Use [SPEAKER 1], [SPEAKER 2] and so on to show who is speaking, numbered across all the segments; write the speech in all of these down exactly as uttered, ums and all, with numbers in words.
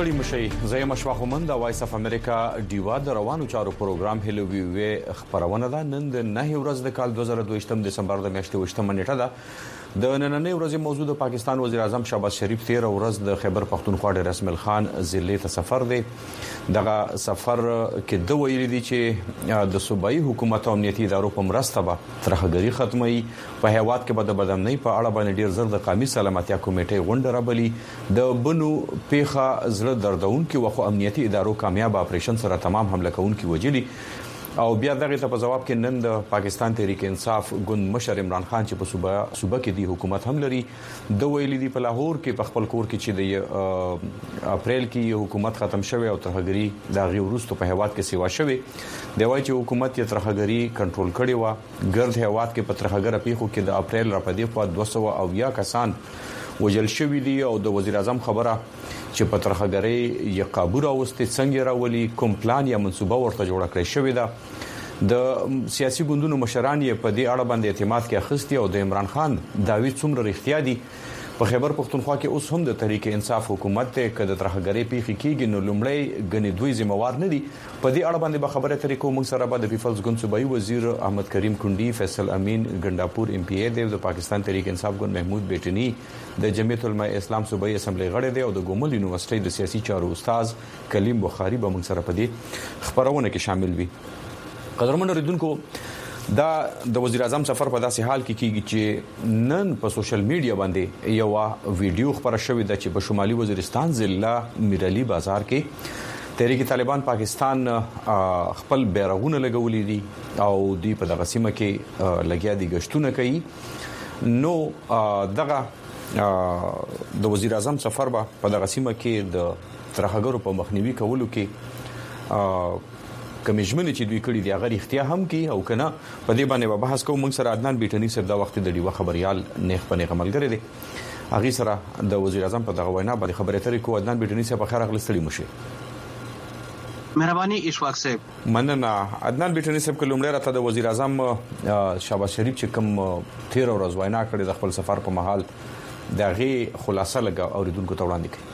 [SPEAKER 1] ستړي مشي زیم اشواخ مند د وایس اف امریکا ډیوا د روانو چارو پروګرام هلو وی وی خبرونه ده نن د نه ورځ د کال دوه زره دوه یم دسمبر د میاشتې وشتمه نیټه ده د نننې ورځې موضوع د پاکستان وزیر اعظم شهباز شریف تیر ورځ د خیبر پختونخوا د رسم الخان ضلع ته سفر دی دغه سفر کې د ویلي دي چې د صوبایي حکومت او امنیتي ادارو په مرسته به ترهګری ختمي په هیواد کې به د بدامنۍ په اړه باندې ډیر زر د قومي سلامتیا کمیټې غونډه رابلی د بنو پیخه زړه دردون کې وخو امنیتي ادارو کامیاب اپریشن سره تمام حمله کوونکي وجلی او بیا دغه ته په جواب کې نن د پاکستان تحریک انصاف ګوند مشر عمران خان چې په صوبه صوبه کې دی حکومت هم لري د ویلي دی په لاهور کې په خپل کور کې چې د اپریل کې حکومت ختم شوه او ترهګری د غي ورستو په هیواد کې سیوا شوه دی وایي چې حکومت یې ترهګری کنټرول کړي و ګرد هیواد کې په ترهګر پیخو کې د اپریل را پدې په دوه سوه او یا کسان وجل شوی دی او د وزیر اعظم خبره چې په ترخګری یې قابو راوستي څنګه راولي کوم پلان یا منصوبه ورته جوړه کړی شوی ده د سیاسي ګوندونو مشران یې په دې اړه باندې اعتماد کې اخیستي او د عمران خان داوی څومره رښتیا دي په خیبر پختونخوا کې اوس هم د تحریک انصاف حکومت ته کده ترخګری پیخي کېږي نو لومړی غني دوی ذمہوار نه دي په دې اړه باندې به خبره ترې کوم موږ سره به د پیپلز ګوند صوبایي وزیر احمد کریم کندی فیصل امین ګنداپور ایم پی ای دی د پاکستان تحریک انصاف ګوند محمود بیٹنی د جمعیت العلماء اسلام صوبایي اسمبلی غړی دی او د ګومل یونیورسيټي د سیاسي چارو استاد کلیم بخاری به موږ سره په دې خبرونه کې شامل وي قدرمن اوریدونکو دا د وزیر اعظم سفر په داسې حال کې کیږي چې نن په سوشل میډیا باندې یو ویډیو خبره شوې ده چې په شمالي وزیرستان ضلع میرعلی بازار کې تحریک طالبان پاکستان خپل بیرغونه لګولې دي او دوی په دغه سیمه کې لګیا دي غشتونه کوي نو دغه د وزیر اعظم سفر په دغه سیمه کې د ترهګرو په مخنیوي کولو کې کمیشمنې چې دوی کړی دی هغه اختیار هم کی او کنه په دې باندې به بحث کوم موږ سره عدنان بیٹنی صاحب دا وخت د ډیوه خبريال نیخ په نیغه ملګری دی هغه سره د وزیر اعظم په دغه وینا باندې خبرې ترې کو عدنان بیٹنی صاحب خیر اغلستړي مشه
[SPEAKER 2] مهرباني اشفاق صاحب
[SPEAKER 1] مننه عدنان بیٹنی صاحب کومړه راته د وزیر اعظم شهباز شریف چې کوم تیر ورځ وینا کړې د خپل سفر په محل دغه خلاصه لګا اوریدونکو ته وړاندې کړي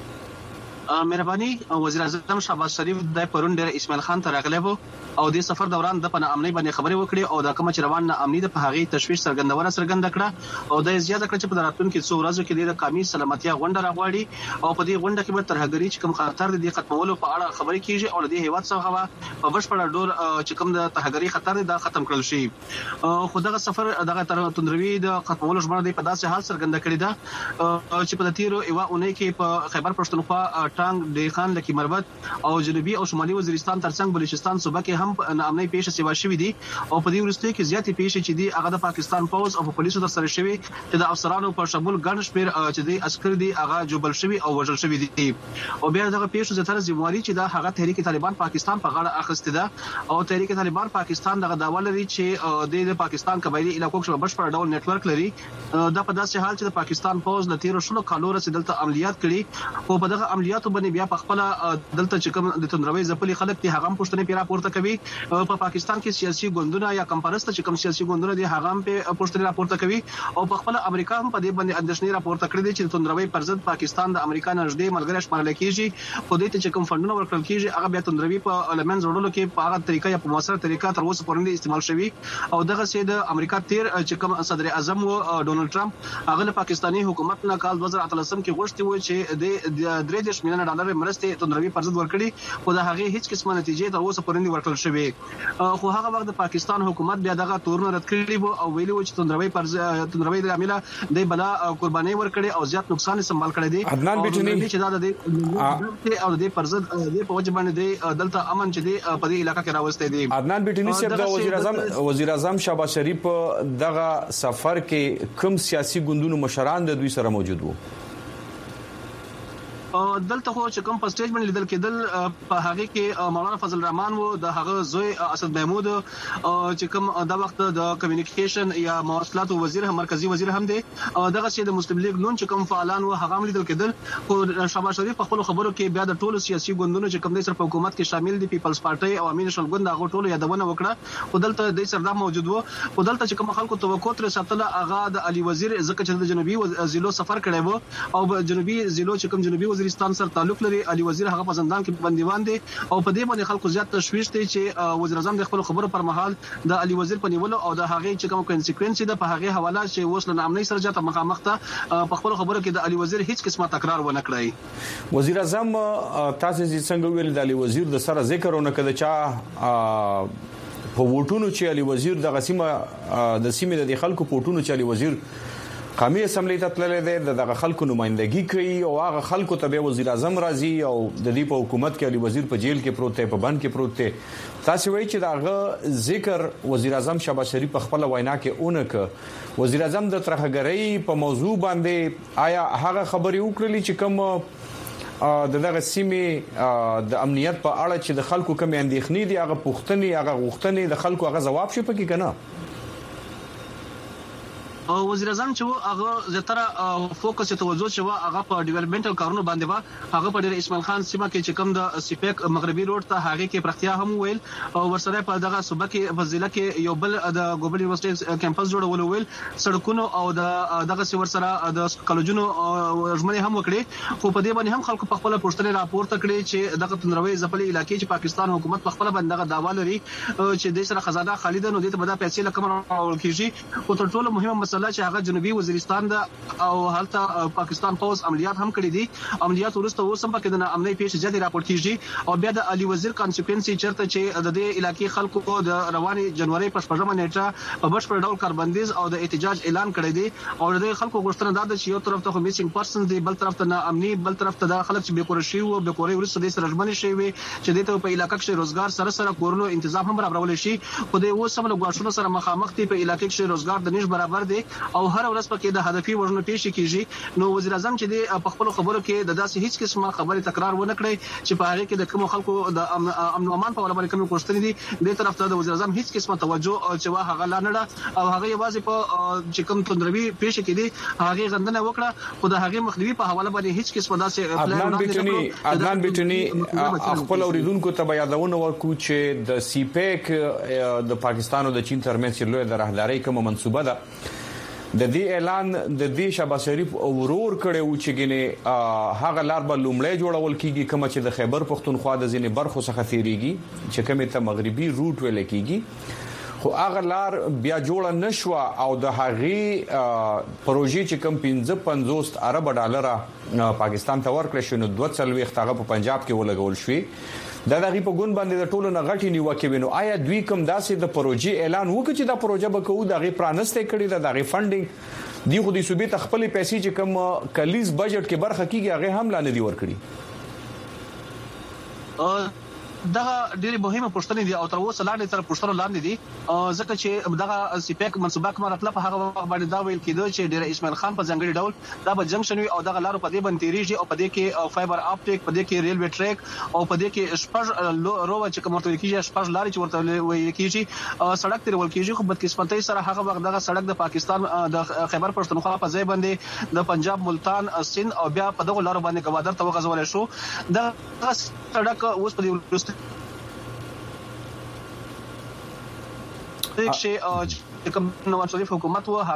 [SPEAKER 2] مهرباني وزیر اعظم شهباز شریف د پرون ډیر اسماعیل خان ته راغلی وو او د سفر دوران د پنه امنیت باندې خبرې وکړې او د کوم چې روان نه امنیت په هغه تشویش څرګندونه څرګنده کړه او د زیاته کړ چې په راتلونکو څو ورځو کې د قومي سلامتیا غونډه راغواړي او په دې غونډه کې به ترهګری چې کوم خطر دي ختمولو په اړه خبرې کیږي او د هیواد څخه په بشپړ ډول چې کوم د ترهګری خطر دا ختم کړل شي خو دغه سفر دغه تر تندروي د ختمولو ژمنه د په داسې حال څرګنده کړې ده چې په تیرو ایوا اونۍ کې په خیبر پښتونخوا ټانګ د خان لکی مربت او جنوبي او شمالي وزیرستان ترڅنګ بلوچستان صوبه کې هم امنیتي پیښې سیوا شوې دي او په دې ورسته کې زیاتې پیښې چې دي هغه د پاکستان پوز او پولیسو تر سره شوي چې د افسرانو په شمول ګڼ شمېر چې د عسكر دي هغه جوبل شوي او وژل شوي دي او بیا دغه پیښو زتر ذمہواری چې د هغه تحریک طالبان پاکستان په غاړه اخیسته ده او تحریک طالبان پاکستان دغه داوا لري چې د پاکستان قبایلی علاقو کې بشپړ ډول نت ورک لري دا په داسې حال چې د پاکستان پوز د تیرو شلو کالو رسیدلته عملیات کړي او په دغه عملیاتو باندې بیا په خپل دلته چې کوم د تندروي ځپلي خلک دي هغه پښتنې پیرا پورته کوي په پاکستان کې سیاسي ګوندونه یا کمپارست چې کوم سیاسي ګوندونه دي هغه په پښتنې راپورته کوي او په خپل امریکا هم په دې باندې اندېښنې راپورته کړې دي چې تندروي پرځد پاکستان د امریکا نږدې ملګری شمارل کیږي خو دې ته چې کوم فندونه ورکړل کیږي هغه بیا تندروي په المنز وړلو کې په هغه طریقه یا په موثره طریقه تر اوسه پورې استعمال شوی او دغه سید امریکا تیر چې کوم صدر اعظم و ډونالد ټرمپ هغه له پاکستاني حکومت نه کال دوه زره اتلس کې غوښتي و چې د درې دېرش میلیون ډالر مرستې تندروي پرځد ورکړي خو دا هغه هیڅ قسمه نتیجې تر اوسه پورې نه ورکړل شوې خو هغه وخت د پاکستان حکومت بیا دغه تورونه رد کړی وو او ویلي و چې تندروي پرځد تندروي د عامله د بلا قرباني ورکړي او زیات نقصان سمبال کړی دی
[SPEAKER 1] عدنان بیٹنی
[SPEAKER 2] چې دا د او د پرځد د په وجه باندې د دلته امن چې دی په دې علاقې کې راوستي دي
[SPEAKER 1] عدنان بیٹنی صاحب د وزیر اعظم وزیر اعظم شهباز شریف دغه سفر کې کوم سیاسي ګوندونو مشران د دوی سره موجود وو
[SPEAKER 2] دلته خو چې کوم په سټیج باندې لیدل کېدل په هغه کې مولانا فضل الرحمن وو د هغه زوی اسد محمود چې کوم د وخت د کمیونیکیشن یا مواصلات وزیر هم مرکزی وزیر هم دی دغه چې د مسلم لیگ نون چې کوم فعالان وو هغه هم لیدل کېدل خو شهباز شریف په خپل خبرو کې بیا د ټولو سیاسي ګوندونو چې کوم د سر په حکومت کې شامل دي پیپلز پارټي او امین شل ګوند هغه ټولو یادونه وکړه خو دلته د سردار موجود وو خو دلته چې کوم خلکو توقع تر ساتله هغه د علي وزیر ځکه چې د جنوبي ضلعو سفر کړی وو او جنوبي ضلعو چې کوم جنوبي وزیرستان سره تعلق لري. علي وزیر هغه په زندان کې بنديوان دي او په دې باندې خلکو زیات تشویش دي چې وزیر اعظم د خپل خبرو پر مهال د علي وزیر په نیولو او د هغه چې کوم کانسیکوئنس ده په هغه حواله چې وسله نامنۍ سره جاته مخامخ ته په خپل خبرو کې د علي وزیر هیڅ قسمه تکرار ونه کړی.
[SPEAKER 1] وزیر اعظم تاسو څنګه ویل د علي وزیر د سره ذکر ونه کړ چا په ووټونو چې علي وزیر د غسیمه د سیمې د خلکو پورټونو چې علي وزیر قومي اسمبلی ته تللی دی د خلکو نمائندګي کوي او هغه خلکو ته به وزیر اعظم راځي او د دې په حکومت کې علي وزیر په جیل کې پروت دی په بند کې پروت دی. تاسو وایي چې داغه ذکر وزیر اعظم شهباز شریف په خپل وینا کې اونکه وزیر اعظم د ترهګرۍ په موضوع باندې آیا هغه خبرې وکړلې چې کوم د دغه سیمې د امنیت په اړه چې د خلکو کوم اندېښنې دي هغه پوښتنې هغه غوښتنې د خلکو هغه جواب شي پکې کنه؟
[SPEAKER 2] وزیر اعظم چې هغه زیاتره فوکس توجه چې هغه په ډیولپمنټل کارونو باندې و هغه په ډیر اسماعیل خان سیمه کې چې کوم د سیپیک مغربي روډ ته هغه کې پرختیا هم ویل او ورسره په دغه صوبه کې په ضلع کې یو بل د ګوبل یونیورسيټي کیمپس جوړول ویل سړکونو او د دغه سی ورسره د کالجونو ژمنې هم وکړي. خو په دې باندې هم خلکو په خپل پوښتنه راپورته کړي چې دغه تنروي ځپلې علاقې چې پاکستان حکومت په خپل باندې دغه داوا لري چې د سره خزانه خالد نو د بدا پیسې لکه راول کیږي. او تر ټولو مهمه چې هغه جنوبي وزیرستان د او هلته پاکستان پوز عملیات هم کړی دي. عملیات ورسته اوس هم پکې د امنیت پیښې جدي راپور کیږي او بیا د علي وزیر کانسیکوئنسي چرته چې د دې علاقې خلکو د رواني جنوري په شپږمه نیټه په بشپړ ډول کاربندیز او د احتجاج اعلان کړی دی او د خلکو غوښتنه ده چې یو طرف ته میسینګ پرسن دی بل طرف ته نه امني بل طرف ته د خلک چې بیکور شي او بیکوري ورسته د سرجمنې شي وي چې د ته په علاقې کې روزګار سره سره کورونو تنظیم هم برابرول شي. خو د اوس هم له غواړو سره مخامخ دي په علاقې کې روزګار د نش برابر دي او هر ورځ پکې د هدفي وژنو پیښې کیږي. نو وزیر اعظم چې د خپل خبرو کې د داسې هیڅ قسمه خبره تکرار ونه کړي چې په هغه کې د کوم خلکو د امن او امان په اړه باندې کوم کوښتنې دي د طرف ته د وزیر اعظم هیڅ قسمه توجه چې وا هغه لانړه او هغه یوازې په چې کوم تندروي پیښې کې دي هغه غندنه وکړه. خو د هغه مخنیوي په حواله باندې هیڅ قسمه داسې
[SPEAKER 1] عدنان بیٹنی عدنان بیٹنی خپل اوریدونکو ته یادونه ورکو چې د سی پیک د پاکستان او د چین ترمنځ چې لوی د راهداري کوم منسوبه ده د دې اعلان د دې شهباز شریف اورور کړي و چې ګنې هغه لار به لومړی جوړول کیږي کوم چې د خیبر پختونخوا د ځینې برخو څخه تیریږي چې کومه ته مغربي روټ ویل کیږي. خو هغه لار بیا جوړ نشو او د هغې پروژې چې کم پنځه پنځوس ارب ډالر پاکستان ته ورکړل شو نو دوه څلويخ هغه په پنجاب کې ولګول شوې دا دغه په ګون باندې د ټولو نغټي نیوکه وینو. آیا دوی کوم داسې د پروژې اعلان وکړي چې دا پروژه به کوو دغه پرانسته کړي دا دغه فندینګ دی خو د صوبې تخپل پیسې چې کوم کلیز بجټ کې برخه کیږي هغه هم لاندې دی ورکړي.
[SPEAKER 2] دا ډېری مهمه پوښتنه دي او تر اوسه لاندې تر پوښتنه لاندې دي ځکه چې دغه سیپیک منسوبه کومه راتله په هغه وخت باندې دا ویل کېده چې ډېر اسماعیل خان په ځنګړي ډول دا به جنکشن وي او دغه لارو په دې باندې تیریږي او په دې کې فایبر اپټیک په دې کې ریلوي ټریک او په دې کې شپږ روه چې کوم ورته کېږي شپږ لارې چې ورته ویل کېږي سړک تیرول کېږي. خو بدقسمتۍ سره هغه وخت دغه سړک د پاکستان د خیبر پښتونخوا په ځای باندې د پنجاب ملتان سند او بیا په دغه لارو باندې گوادر ته وغځول شو. دا سړک اوس په دې چې کوم نواز شریف حکومت و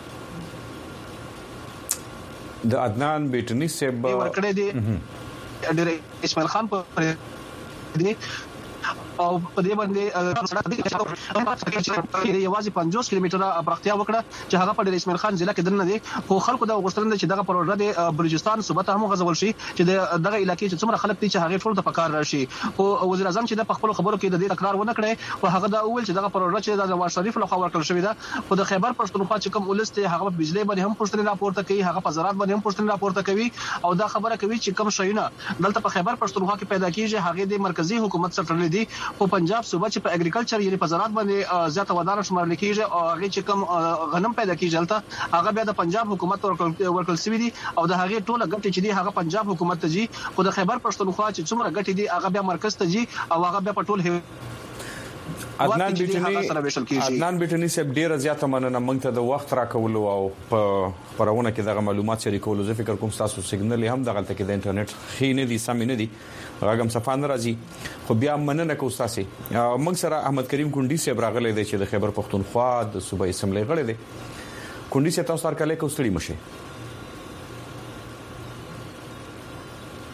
[SPEAKER 1] د عدنان بیٹنی صاحب
[SPEAKER 2] ورکړې دي ډېر اسماعیل خان په دې او په دې باندې یوازې پنځوس کیلومتره پراختیا وکړه چې هغه په ډېر اسماعیل خان ضلع کې دنه دي. خو خلکو دا غوښتنه چې دغه پروژه د بلوچستان صوبه ته هم غځول شي چې دغه علاقې چې څومره خلک دي چې هغه ټول د پکار راشي. خو وزیر اعظم چې د خپل خبرو کې د دې تکرار ونه کړي او هغه دا ویل چې دغه پروژه چې د نواز شریف له خوا ورکړل شوې ده خو د خیبر پښتونخوا چې کوم ولست هغه په بجلی باندې هم پښتنه راپورته کوي هغه په زراعت باندې هم پښتنه راپورته کوي او دا خبره کوي چې کوم شیونه دلته په خیبر پښتونخوا کې پیدا کیږي هغه د مرکزی حکومت سره تړلې دي. خو پنجاب صوبه چې په اګریکلچر یعنی په زراعت باندې زیاته ودانه شمارل کیږي او هغه چې کوم غنم پیدا کیږي دلته هغه بیا د پنجاب حکومت ورکړل شوی دي او د هغه ټوله ګټه چې دی هغه پنجاب حکومت ته جي. خو د خیبر پښتونخوا چې څومره ګټه دي هغه بیا مرکز ته جي او هغه بیا په ټول
[SPEAKER 1] عدنان بیٹنی عدنان بیٹنی صاحب ډیر زیاته مننه موږ ته د وخت راکولو او په خبرونه کې دغه معلومات شریکولو. زه فکر کوم تاسو سیګنل هم دغه ته کې د انټرنیټ خې نه دي سم نه دي راګم صفان راځي خو بیا مننه کوم تاسو. موږ سره احمد کریم کونډي صاحب راغلی دی چې د خیبر پښتونخوا د صوبې اسمبلی غړی دی. کونډي صاحب تاسو سره کله کوستړي مشه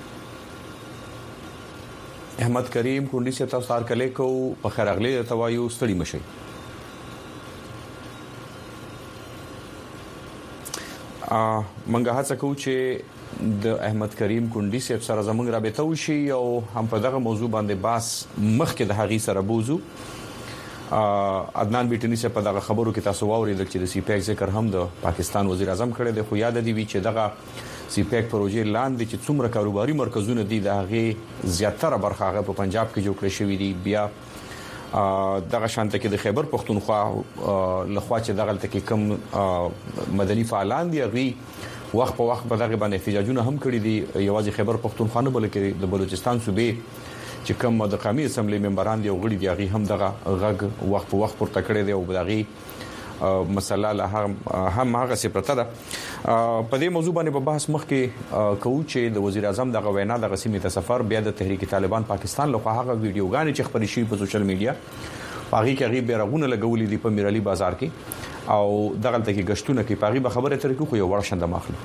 [SPEAKER 1] احمد کریم کونډي سے تاسو تار کله کو په خیر اغلی توایو ستړي مشي ا منګه هڅه کوو چې د احمد کریم کونډي سے سره زموږ رابطه وشي او هم په دغه موضوع باندې باس مخکې د هغې سره بوزو عدنان بیٹنی سے په دغه خبرو کې تاسو واوریدل چې د سی پیک ذکر هم د پاکستان وزیر اعظم کړی دی خو یاد دی چې دغه سی پیک پروژې لاندې چې څومره کاروباري مرکزونه دي د هغه زیاتره برخه هغه په پنجاب کې جوړ کړی شوی دی بیا دغه شانته کې د خیبر پختونخوا لخوا چې دغه تل کې کم مدني فعالان دي هغه وخت په وخت په دغه باندې احتجاجونه هم کړی دي یوازې خیبر پختونخوا نه بلکې د بلوچستان صوبې چې کوم د قومي اسمبلی ممبران دي او غړي دي هغه هم دغه غږ وخت په وخت پورته کړی دی او دغه مسله له هم هغه څه پرته ده په دې موضوع باندې په بحث مخ کې کوو چې د وزیر اعظم دغه وینا د غسیمې ته سفر بیا د تحریک طالبان پاکستان لخوا هغه ویډیوګانې چې خبرې شوې په سوشل میډیا پاغي کې هغه بیرغونه لګولې دي په میرالي بازار کې او دغه ته کې غشتونه کې پاغي به خبره تر کې خو یو ورشنده ماخلي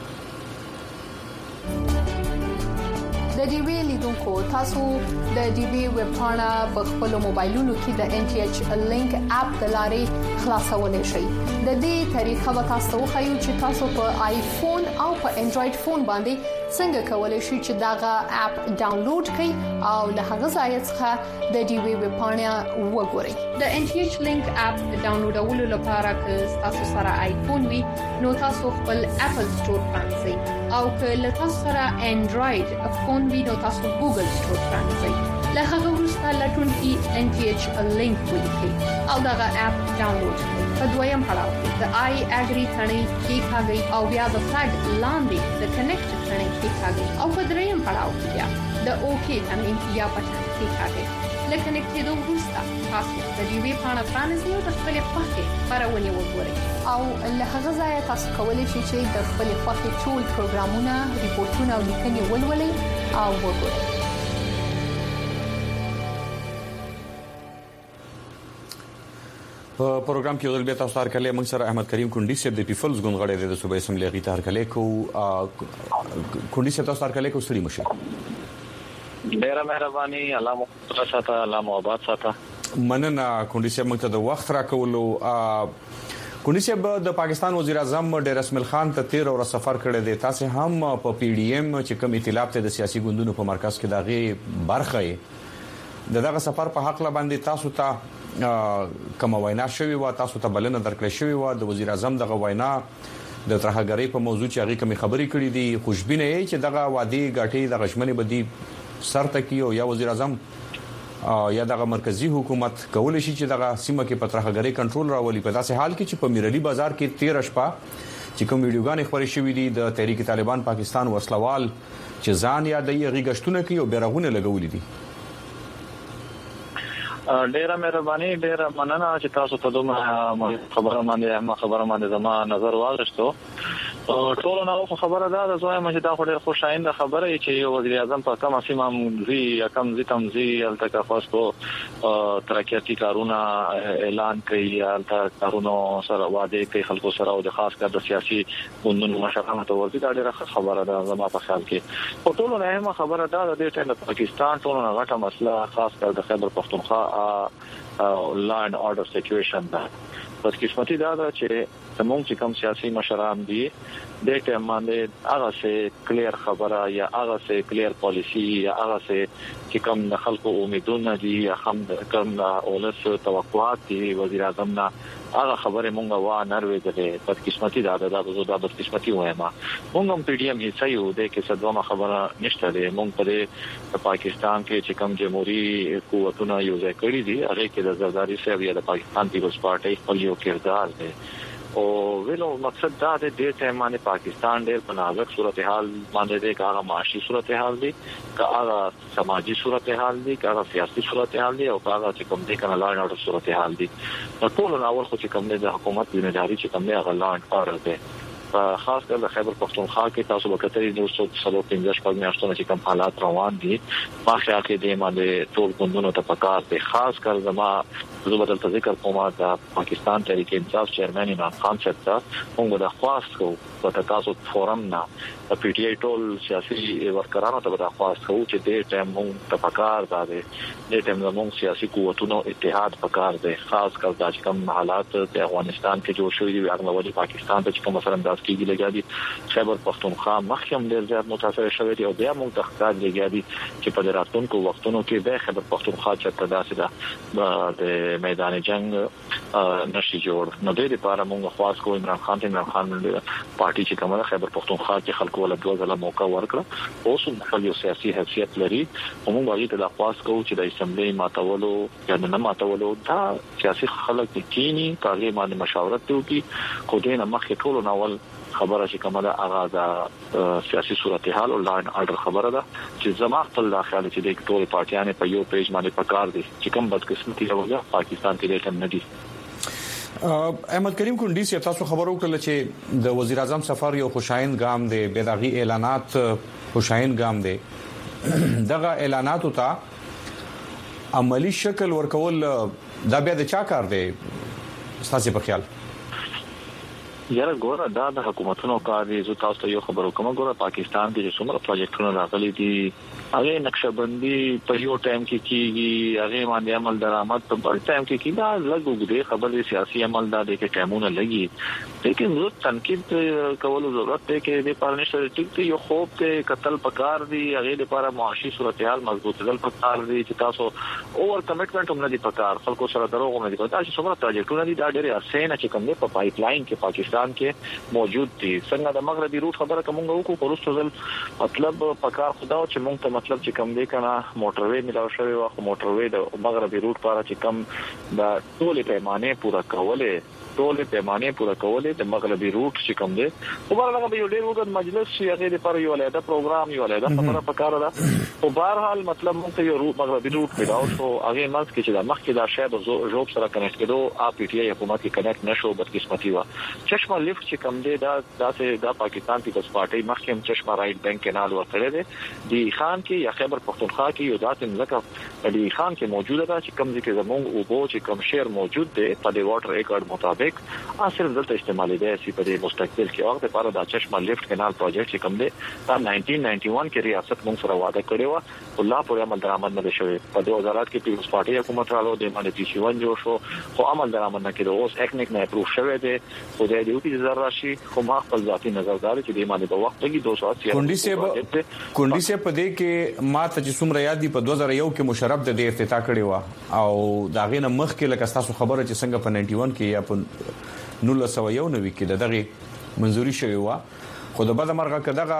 [SPEAKER 3] د ډي وی لیدونکو تاسو د ډي وی ویب پاڼه په خپل موبایلونو کې د ان ټي ایچ لینک اپ د لارې خلاصولای شئ د دې طریقه به تاسو خو چې تاسو په آیفون او په انډراید فون باندې څنګه کولای شئ چې داغه اپ ډاونلوډ کړئ او له هغه ځای څخه د ډي وی ویب پاڼه وګورئ د ان ټي ایچ لینک اپ ډاونلوډولو لپاره که تاسو سره آیفون وي نو تاسو خپل اپل سٹور پرانځئ او که له تاسو سره انډراید فون وي نو تاسو ګوګل سٹور پرانځئ له هغه وروسته لټون کې ان ټي ایچ لینک ولیکئ او دغه اپ ډاونلوډ کړئ په دویم پړاو کې د آی اګری ثنې کې ښاګي او بیا د فلګ لاندې د کنیکټ ثنې کې ښاګي او په دریم پړاو کې بیا د اوکی ثنې یا پټن کې ښاګي لکه نکته دوه وروسته تاسو د دې وی پاڼه پرانیزئ او د خپل خوښه خبرونه وګورئ او له هغه ځای تاسو کولی شئ چې د خپل خوښه ټول پروګرامونه ریپورتونه او لیکنې ولولئ او وګورئ
[SPEAKER 1] په پروګرام کې ولبیا تاسو سره کله موږ سره احمد کریم کونډي صاحب د پیپلز ګوند غړی د صوبې اسمبلی غی تار کله کو کونډي صاحب تاسو سره کله کو ستړي مشه
[SPEAKER 4] ډیره مهرباني الله مو ساته الله مو آباد ساته
[SPEAKER 1] مننه کونډي صاحب موږ ته د وخت راکولو کونډي صاحب د پاکستان وزیر اعظم ډیر اسماعیل خان ته تیر اور سفر کړی دی تاسو هم په پی ډی ایم چې کوم ائتلاف ته د سیاسي ګوندونو په مرکز کې دغه برخه د دغه سفر په حق باندې تاسو ته کوم وینا شوی و تاسو ته بلنه درکړې شوی و د وزیر اعظم دغه وینا د ترهګری په موضوع چې هغه کوم خبرې کړې دي خوشبینه یې چې دغه وادي غاټي د غشمنې بدی سر تکي او یا وزیر اعظم یا دغه مرکزی حکومت کول شي چې دغه سیمه کې په ترهګری کنټرول راولي په داسې حال کې چې په میرالي بازار کې تیر شپه چې کوم ویډیوګانې خبرې شوې دي د تحریک طالبان پاکستان وسلوال چې ځان یا د یغي غشتونه کوي او بیرغونه لګولې دي
[SPEAKER 4] ډیره مهرباني ډیره مننه چې تاسو ته دومره خبره باندې ما خبره باندې زما نظر واغښتو ټول نو خبره ده زه ما چې دا خو ډیر خوشاینده خبره چې یو وزیر اعظم په کومه سیمه مزي یا کوم زی تمزي الته خاص کو ترقیاتی کارونه اعلان کوي الته کارونه سره واده کوي خلکو سره او د خاص کر د سیاسي ګوندونو مشرانو ته ورته دا ډیره خبره ده زما په خیال کې ټول نه ما خبره ده د ټیم د پاکستان ټول نه غټه مسله خاص کر د خیبر پختونخوا لا اینڈ آرډر سچويشن ده بس قسمتي دا ده چې زموږ چې کوم سیاسي مشران دي د ټیم باندې هغه څه کلیر خبره یا هغه څه کلیر پالیسی یا هغه څه چې کوم د خلکو امیدونه دي یا هم کوم اولس توقعات دي وزیر اعظم نه هغه خبره مونږه وا نرويدلې بس قسمتي دا ده دا زه دا بس قسمتي وایم مونږ هم پی ډی ایم هیڅ یو د کې صدومه خبره نشته ده مونږ په پاکستان کې چې کوم جمهوریت قوتونه یو ځای کړی دي هغه کې د زرداری سیاوی د پاکستان پیپلز پارټي خپل یو کردار دی او ویلو مقصد دا دی د ټیم باندې پاکستان ډېر په نازک صورتحال باندې دی کاغه معاشي صورتحال دی کاغه سماجی صورتحال دی کاغه سیاسي صورتحال دی او کاغه چې کوم دی کنه لاین اورډر صورتحال دی نو ټول ناول خو چې کوم دی د حکومت ځینې چې کوم دی هغه لاین اورډر دی خاص کر د خیبر پختونخوا کې تاسو به کتري د څو څلو پنځه شپږ میاشتونو چې کوم حالات روان دي ما خیال کې د باندې ټول ګوندونو ته پکار دي خاص کر زما زه بدل ته ذکر کوم د پاکستان تحریک انصاف چیرمن عمران خان صاحب ته موږ د خواست کو په تاسو فورم نه د پی ټی آی ټول سیاسي ورکرانو ته د خواست کو چې د ټیم موږ ته پکار دي د ټیم موږ سیاسي قوتونو اتحاد پکار دي خاص کر د کوم حالات د افغانستان کې جوړ شوی دي هغه ولې پاکستان ته کوم مثلا انداز کېږي لګا دي خیبر پختونخوا مخکم ډیر زیات متاثر شوی دی او بیا موږ د ښکار لګا دي چې په راتلونکو وختونو کې د خیبر پختونخوا چې تداسې ده د میدان جنگ نشي جوړ نو د دې لپاره موږ خواست کوو عمران خان ته عمران خان پارټي چې کومه خیبر پختونخوا کې خلکو ول دوه ځله موقع ورکړه اوس خپل یو سیاسي حیثیت لري او موږ هغه ته د خواست کوو چې د اسمبلی ماتولو یا نه ماتولو دا سیاسي خلک د کینی کاري باندې مشاورت کوي خو دې نه مخکې ټول ناول خبره چې کومه ده هغه د سیاسي صورتحال او لاین آرډر خبره ده چې زما خپل داخله چې د ټول پارټیانو په یو پیج باندې پکار دي چې کوم بدقسمتي راوځي پاکستان کې ریټم نه دي
[SPEAKER 1] احمد کریم کونډي سي تاسو خبرو کړل چې د وزیر اعظم سفر یو خوشاین ګام دی بیداغي اعلانات خوشاین ګام دی دغه اعلانات ته عملی شکل ورکول دا بیا د چا کار دی تاسو په خیال
[SPEAKER 4] یاره ګوره دا د حکومتونو کار دی زه تاسو ته یو خبرو کوم ګوره پاکستان کې څومره پروجیکټونه راغلي دي هغه نقشبندي په یو ټایم کې کیږي هغه باندې عمل درآمد په بل ټایم کې کیږي دا لږ وګړي خبرې سیاسي عمل دا د کې ټایمونه لګي لیکن زه تنقید کولو ضرورت دی کې د پارلمان ټیک ته یو خوب ته قتل پکار دی هغه لپاره معاشي صورتحال مضبوطول پکار دی چې تاسو اوور کمټمنټ هم نه دی پکار خلکو سره دروغ نه دی پکار چې څومره پروجیکټونه دي دا ډېر اسانه چې کوم په پایپ لاین کې پاکستان کې موجود دي څنګه د مغربي روټ خبره کومه وکړو پروستو ځل مطلب پکار خدا چې مونږ ته مطلب چې کم دی کنه موټر وې ملاو شوی واخ موټر وې د مغربي روټ لپاره چې کم د ټول پیمانه پورا کوله ټول پیمانه پورا کوله د مغربي روټ چې کم دی خو برابر به یو ډېر وګړي مجلس چې هغه لپاره یو لایدا پروګرام یو لایدا خبره پکاره ده او بهر حال مطلب مونږ ته یو روټ مغربي روټ ملاو شو هغه ماس کې چې د مخکې دا شاید جوب سره کنیکټ کېدو ا پی ټی آی حکومت کې کنیکټ نشو بدقسمتي وا چشمه لیفت چې کم دی دا داسې د پاکستان پیپلز پارټي مخکې چشمه رائټ بانک کینال ورته دی دی خان کې یا خیبر پختونخوا کې یو داسې ځکه دی خان کې موجوده ده چې کم ځکه زموږ او بو چې کم شیر موجود دی په دی واټر ریکارډ مطابق اصل دلته استعمالي دی چې په دې مستقبل کې هغه لپاره د چشمه لیفت کینال پروجیکټ چې کوم دی دا نولس سو نننه کې ریاست موږ سره وعده کړی و الله پورې عمل درآمد نه شوی په دوه هزار کې پیپلز پارټي حکومت رالو د باندې پی سی ون جوړ شو خو عمل درآمد نه کېدو اوس اکنیک نه اپروف شوی دی خو د دې یو ځل راشي خو ما خپل ذاتي نظر دار چې د باندې په وخت کې دوه سو اسی
[SPEAKER 1] کونډي سه کونډي سه په دې کې ما ته چې څومره یاد دي په دوه هزار یو کې مشرف د دې افتتاح کړی و او دا غینه مخ کې لکه تاسو خبره چې څنګه په نولس کې یا په نولس سو یو نوي کې دغه منځوري شوی و خو د بده مرغه کداغه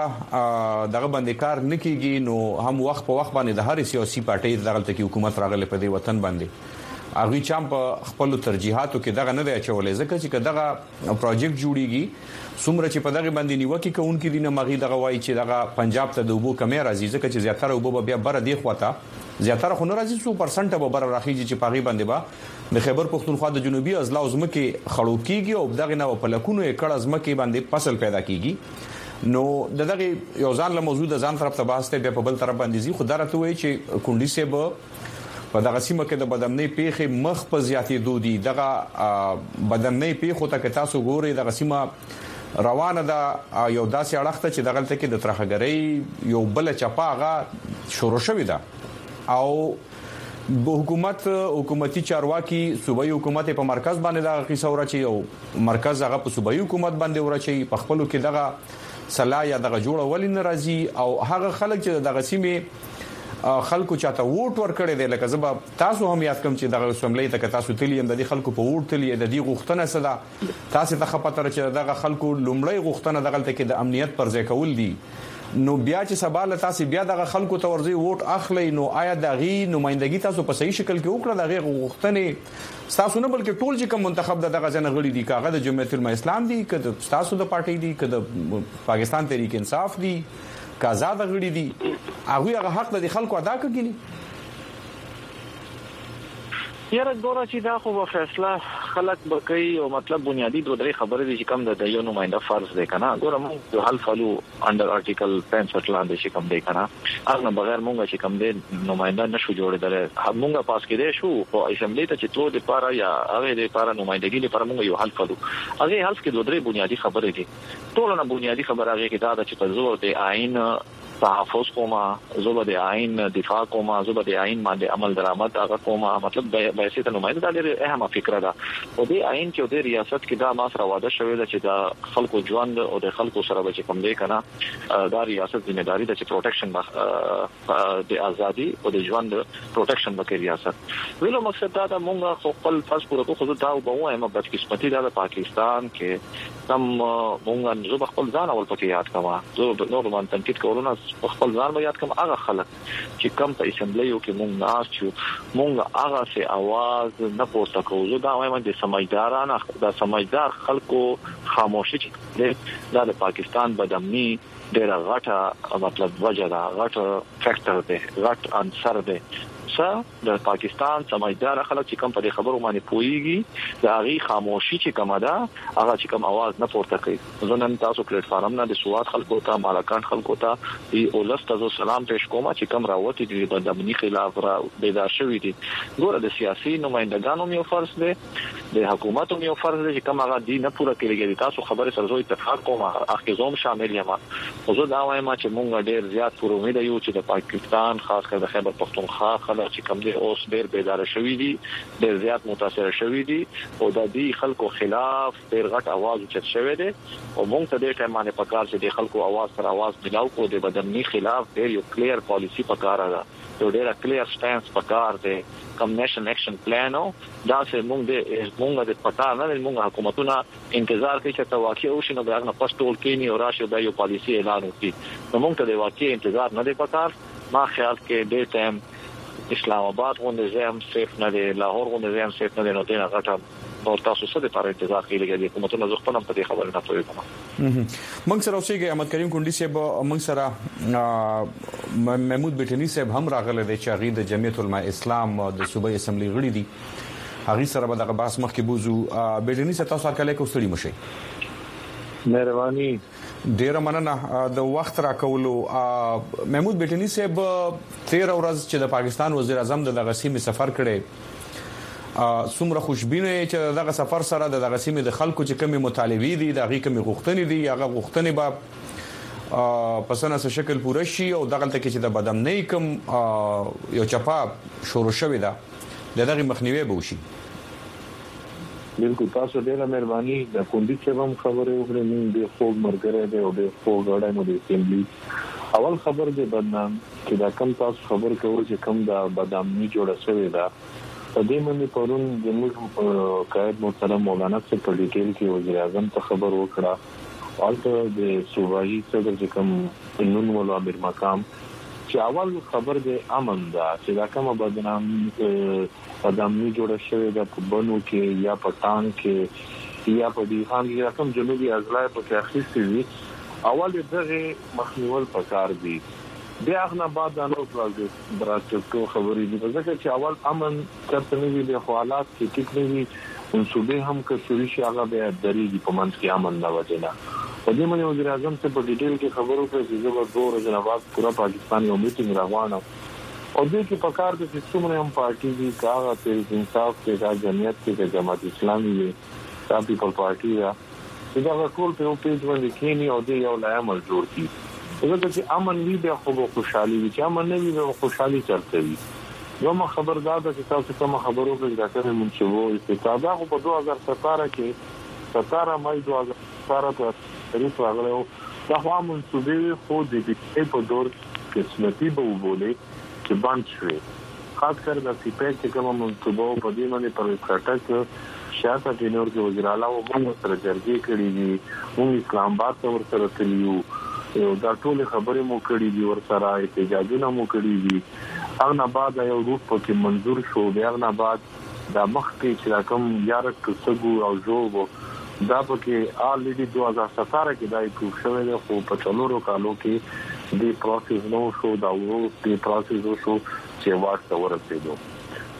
[SPEAKER 1] دغه باندې کار نکېږي نو هم وخت په وخت باندې د هر سیاسي پارټي دغه تکي حکومت راغله په دې وطن باندې اغه چم په خپل ترجیحاتو کې دغه نه دی چولې ځکه چې دغه پروجیکټ جوړیږي څومره چې په دغه باندې نیوکه کوونکې دي نه مغي دغه وایي چې دغه پنجاب ته د وبو کمې راځي ځکه چې زیاتره وبو بیا بر دی خواته زیاتره خو نه راځي څو پرسنټ به بر راخیږي چې پاغي باندې با د خیبر پختونخوا د جنوبي ازلا ازمکه خړو کیږي او دغه نه په لکونو کړه ازمکه باندې فصل پیدا کیږي نو دغه یو ځان له موضوع د ځان طرف ته باسته به په بل طرف باندې زی خدای وایي چې کونډي سه به په دغه سیمه کې د بدمنۍ پیخي مخ په زیاتې دودي دغه بدمنۍ پیخو ته کې تاسو ګوري دغه سیمه روانه ده یو داسې اړخته چې دغه تل کې د ترخګرۍ یو بل چپاغه شروع شوې ده او حکومت حکومتي چارواکي صوبایي حکومت په مرکز باندې دا قصه ورچي او مرکز هغه په صوبایي حکومت باندې ورچي په خپلو کې دغه صلاح یا دغه جوړ ولې ناراضي او هغه خلک چې دغه سیمه خلکو چاته ووټ ورکړي دي لکه زبا تاسو هم یاد کوم چې دغه اسمبلی ته تاسو تلی هم د خلکو په ووټ تلی د دې غوښتنه صدا تاسو ته خپتره چې دغه خلکو لومړی غوښتنه دغه ته د امنیت پر ځای کول دي نو بیا چې سباله تاسو بیا دغه خلکو ته ورځي ووټ اخلي نو آیا دغه نمائندګي تاسو په صحیح شکل کې وکړه دغه غوښتنه تاسو نه بلکې ټول چې کوم منتخب دغه ځنه غړي دي کاغه د جمعیت الاسلام دي کده تاسو د پارټي دي کده پاکستان تحریک انصاف دي کازاد غړي دي هغه هغه حق د خلکو ادا کړي
[SPEAKER 4] یاره ګوره چې دا خو په فیصله خلک به کوي او مطلب بنیادی دوه درې خبرې دي چې کم د یو نماینده فرض دی کنه. ګوره موږ حل فالو انډر ارټیکل پنځه لاندې چې کم دی کنه، هغه بغیر موږ چې کم دی نماینده نشو جوړېدل. موږ پاس کېدې شو په اسمبلی ته چې ټول لپاره یا هغه لپاره نمائندګي لپاره موږ یو حل فالو. هغه حل کې دوه درې بنیادی خبرې دي. ټول نه بنیادی خبره هغه کې دا ده چې په زور د آئین تحفظ کوما، زوبه د آئین دفاع کوما، زوبه د آئین باندې عمل درآمد هغه کوما. مطلب د بایسته نمائنده د ډېر اهمه فکر ده. او د آئین کې د ریاست کې دا ما سره واده شوی ده چې د خلکو ژوند او د خلکو سره به کوم دی کنه دا ریاست ځمېداري ده چې پروټیکشن د ازادي او د ژوند پروټیکشن وکړي ریاست. ویلو مقصد دا ده مونږ خپل فرض پوره کوو. خو دا ووایم بد قسمتي ده د پاکستان کې تم مونږ زوب خپل ځان اول پکې یاد کما. زه نور باندې تنقید کولونه خپل ځان به یاد کوم. هغه خلک چې کم په اسمبلی کې مونږ ناس چې مونږ هغه سه आवाज نه پورته کوو. زه دا وایم د سمجدارانه د سمجدار خلکو خاموشي چې دا د پاکستان بدامني ډېر غټه مطلب وجه ده، غټه فیکټر دی، غټ عنصر دی. څه د پاکستان سمجدار خلک چې کوم په خبرو باندې پويږي دا غي خاموشي چې کومه ده هغه چې کوم आवाज نه پورته کوي. زنن تاسو پلیټ فارم نه د سواد خلکو ته مالکان خلکو ته دی اولستو سلام پېښ کوم چې کوم راوتی دي د دمنی خلاف را بیدار شوی دي. ګوره د سیاسي نمائندګانو یو فرض دی، د حکومت یو فرض دی چې کوم هغه دی نه پوره کېږي. تاسو خبره سره زوی اتفاق کوم اخیزوم شامل یم. خو زه دا وایم چې مونږ ډېر زیات پر امید یو چې د پاکستان خاص کر د خیبر پختونخوا چې کوم دي اوس ډېر بیدار شوی دي، ډېر زیات متاثر شوی دي او د دې خلکو خلاف ډېر غټ आवाज اوچت شوی دی. او موږ ته د ټیم باندې پکار چې د خلکو आवाज پر आवाज ملاو کو د بدامني خلاف ډېر یو کلیر پالیسی پکار ده، یو ډېر کلیر سټانس پکار دی. کم نیشنل اکشن پلان او دا چې موږ د موږ د پتا نه موږ حکومتونه انتظار کوي چې واقعي او شنو برغه پس ټول کینی او راشي د یو پالیسی اعلان وکړي. نو موږ ته د واقعي انتظار نه دی پکار. ما خیال کې د ټیم اسلام آباد غونډه زم سیف نه دی، لاهور غونډه زم سیف نه دی. نو دینه غټه او تاسو څه د پاره انتظار کوي چې حکومتونه زغ په دې خبره نه پوي کوم.
[SPEAKER 1] موږ سره اوسېږي احمد کریم کونډي صاحب، موږ سره محمود بټنی صاحب هم راغله د چاغي د جمعیت العلماء اسلام د صوبایي اسمبلی غړي دي. هغه سره به دغه بحث مخ کې بوزو. بټنی صاحب تاسو کله کو ستړي مشي.
[SPEAKER 5] مهرباني
[SPEAKER 1] ډیر مننه د وخت راکولو. محمود بټنی صاحب تیر ورځ چې د پاکستان وزیر اعظم د دغه سیمې سفر کړي، څومره خوشبینه چې دغه سفر سره د دغه سیمې د خلکو چې کمی مطالبې دي، دغه کمی غوښتنې دي، هغه غوښتنې به په سنه شکل پوره شي او دغه ته چې د بدامنۍ کوم یو چپا شروع شوی دا دغه مخنیوي به وشي.
[SPEAKER 5] بالکل تاسو ډیره مهرباني. د کونډي چې هم خبره وکړې نن د خوګ مرګره دی او د خوګ غړای مو د اسمبلی اول خبر دی بدنام چې دا کم تاسو خبر کوو چې کم دا بدامني جوړه شوې ده. په دې باندې پرون د موږ قائد محترم مولانا سے په ډیټیل کې وزیر اعظم ته خبر وکړه. البته د صوبایي صدر چې کم نن مولا امیر مقام چې اول خبر دی امن دا چې دا کومه بدنام بدامني جوړه شوې ده په بنو کې یا په ټان کې یا په دې خان کې کوم جنوبي اضلاع په کې اخیستي دي. اول دغه مخنیول پکار دي. بیا هغه بعد د نو پروژې دراتو خبرې دي ځکه چې اول امن ترته نه وي د حالات کې ټیک نه وي منصوبې هم کړی شي هغه به درېږي په منځ کې امن نه وځي. په دې باندې وزیر اعظم ته په ډیټیل کې خبرو کړې چې زه به دوه ورځې نه بعد پورا پاکستان یو میټینګ راغواړم او دې کې پکار د څومره هم پارټي دي کاغه تل انصاف کې د جمعیت کې د جماعت اسلامي وي د پیپل پارټي یا دا ټول په یو پیج باندې کېنی او دې یو لایمل جوړ کړي. زه چې امن وی به خو خوشحالي وي، چې امن نه وي به خوشحالي چلته وي. یو ما خبردار ده چې تاسو کوم خبرو کې راکړې منشوو استفاده خو په دوه هزار ستاره کې ستاره مې دوه هزار ستاره ته تاریخ راغلی دا خو منصوبې خو د دې په دور قسمتي به وبولې چې باندې شوي. خاص کر د سیپیک چې کوم منصوبه په دې باندې پر کټک شاته د نور کې وزیر اعلی او موږ سره جرګې کړې دي. موږ اسلام آباد ته ورسره تللیو یو دا ټول خبرې مو کړې دي، ورسره احتجاجونه مو کړې دي. هغه نه بعد یو روپ پکې منظور شو. بیا نه بعد د مخ کې چې کوم یارک څګو او جوړو دا پکې الریډي دوه هزار ستاره کې دای کو شوی دی خو په څلورو کالو کې د پروسس نو شو دا ورو د پروسس شو چې واټ ورسېدو.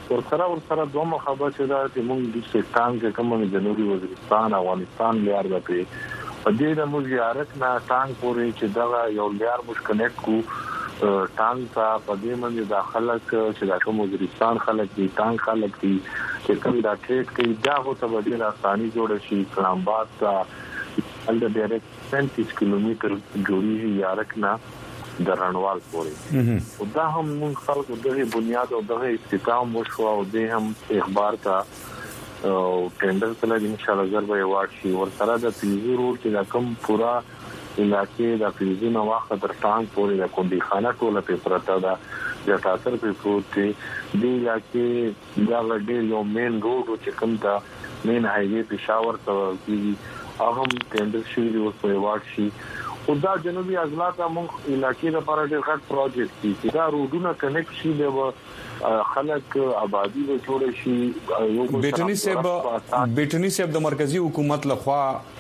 [SPEAKER 5] ورسره ورسره دوه خبره چې دا چې موږ د سیستان کې کوم د جنوبي وزیرستان افغانستان لیار ده په دې د موږ زیارت نه ټانګ پورې چې دا یو لیار موږ کنیکټ کو ټانګ ته په دې باندې داخله چې دا کوم وزیرستان خلک دي ټانګ خلک دي چې کوم دا ټریډ کوي دا هو ته به ډیر اساني جوړ شي اسلام آباد ته ال ډایرکټ پینتیس کیلومتر جوړیږي یارک نه د رڼوال پورې او دا هم موږ خلکو دغه بنیاد او دغه استقامت مشو او د هم اخبار ته او ټینډر کله ان شاء الله زر به واټ شي ورسره د پیزو روډ کې دا کوم پورا علاقې د پیزونو واخه تر ټانګ پورې د کوندي خانه ټوله په پرتا ده د تاسو په پروت دی د علاقې دا ډېر یو مین روډ چې کوم دا مین هایوي پېښور ته کیږي هغه ټینډر شي او په واټ شي او دا جنوبي اضلاع ته موږ علاقې لپاره ډېر غټ پروجیکټ دي دا روډونه کنیکټ شي د خلک آبادی به جوړ شي یو
[SPEAKER 1] بیٹنی صاحب بیٹنی صاحب د مرکزی حکومت لخوا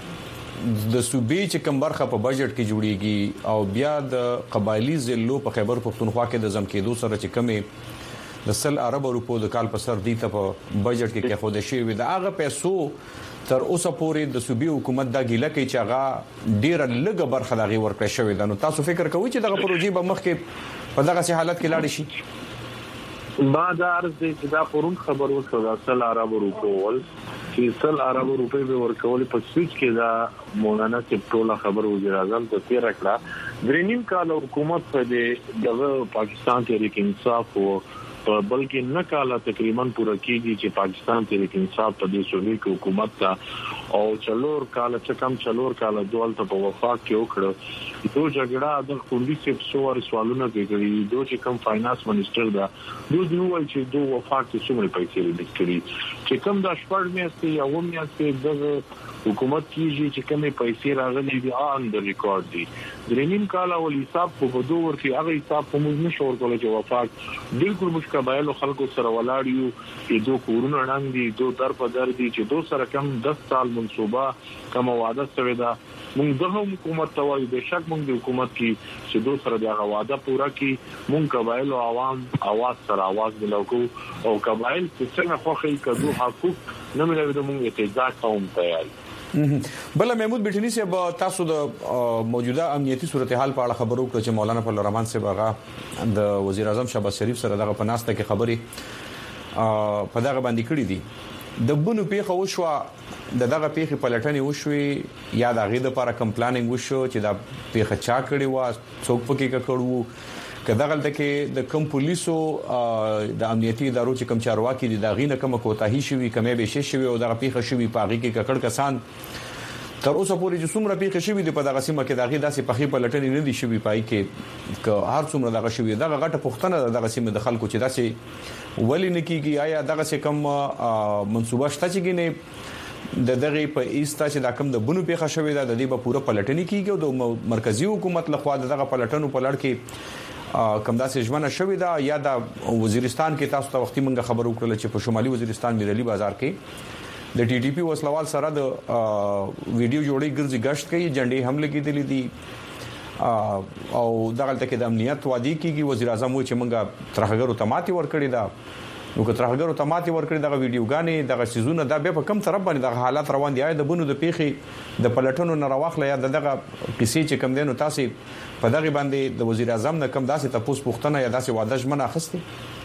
[SPEAKER 1] د صوبې چې کوم برخه په بجټ کې جوړیږي او بیا د قبایلی ضلعو په خیبر پختونخوا کې د زم کېدو سره چې کمې د سل عرب روپو د کال په سر دی ته په بجټ کې کې خوده شي وي دا هغه پیسو تر اوسه پورې د صوبې حکومت دا ګیله کوي چې هغه ډیره لږه برخه دغه ورکړې شوې ده نو تاسو فکر کوئ چې دغه پروژې به مخکې په دغه حالت کې لاړ شي
[SPEAKER 5] بعد عرض دې چې دا پرون خبر وشو دا سل عرب روپو ول چې سل عرب روپے به ورکول په سویچ کې دا مولانا چپټولا خبر وزیر اعظم ته تیر کړه درینیم کال حکومت په دې دغه پاکستان تحریک انصاف او بلکې نه کاله تقریبا پوره کیږي چې پاکستان تحریک انصاف په دې صوبې کې حکومت ته او چلور کاله چې کم چلور کاله دوه ته په وفاق کې وکړه دوه جګړه د کندي سیب سوار سوالونه کوي دوه چې کم فاینانس منسٹر دا دوه نو ول چې دوه وفاق کې څومره پیسې لیکلي چې کم د شپږ میاشتې یا و میاشتې د حکومت کیږي چې کومه پیسې راغلي دي ان د ریکارډ دي درینیم کاله ول حساب په بدو ورته هغه حساب په موږ نشو ورکول چې وفاق بالکل مشکبایل خلکو سره ولاړیو چې دوه کورونه وړاندې دي دوه در په در دي چې دوه سره کم دس سال منصوبه کوم وعده شوی دا موږ دغه حکومت ته وایو د شک موږ د حکومت کې چې دوه سره دغه وعده پورا کړي موږ قبایل او عوام आवाज سره आवाज ملوکو او قبایل چې څنګه خوخي کدو حقوق نه ملوي د موږ احتجاج کوم تیار
[SPEAKER 1] بل محمود بیٹنی صاحب تاسو د موجوده امنیتي صورتحال په اړه خبرو کړ چې مولانا فضل الرحمن صاحب هغه د وزیر اعظم شهباز شریف سره دغه پناسته کې خبري په دغه باندې کړې دي د بونو پیخه وشو د دغه پیخه پلټنې وشوي یا د غیده لپاره کم پلانینګ وشو چې دا پیخه چا کړی و څوک پکې کړو کداغل کې د کم پولیسو د امنیتي ادارو چې کم چارواکي دي دا غینه کم کوتاهي شوی کمه به شي شوی او دغه پیخه شوی پاغي کې ککړ کسان تر اوسه پورې چې څومره پیخه شوی دی په دغه سیمه کې دغه داسې پخې پلټنې نه دي شوی پای کې ک هر څومره دغه شوی دغه غټه پښتنه دغه سیمه د خلکو چې داسې ولی نه کیږي آیا دغه څه کم منسوبه شته چې ګینه د دغه په ایستا چې دا کم د بونو پیخه شوی دا د دې په پوره پلټنې کیږي او د مرکزی حکومت لخوا دغه پلټنو په لړ کې کم داسې ژوند شوی دا یا د وزیرستان کې تاسو ته وختي منګه خبر وکړل چې په شمالي وزیرستان میرعلی بازار کې د ټي ټي پی وسلوال سره د ویډیو جوړی ګرځي گشت کوي جنډي حمله کېدلې دي او دغه تل کې د امنیت وادي کېږي وزیر اعظم و چې منګه ترخګرو تماتي ور کړی دا نو که ترخګرو تماتي ور کړی دغه ویډیوګانې دغه سيزونه دا به په کم طرف باندې دغه حالات روان دي د بونو د پیخي د پلټونو نه راوخله یا دغه کیسې چې کم دینو تاسو په دغه باندې د وزیر اعظم نه کم داسې تاسو پوښتنه یا داسې وعده ژمنه اخستي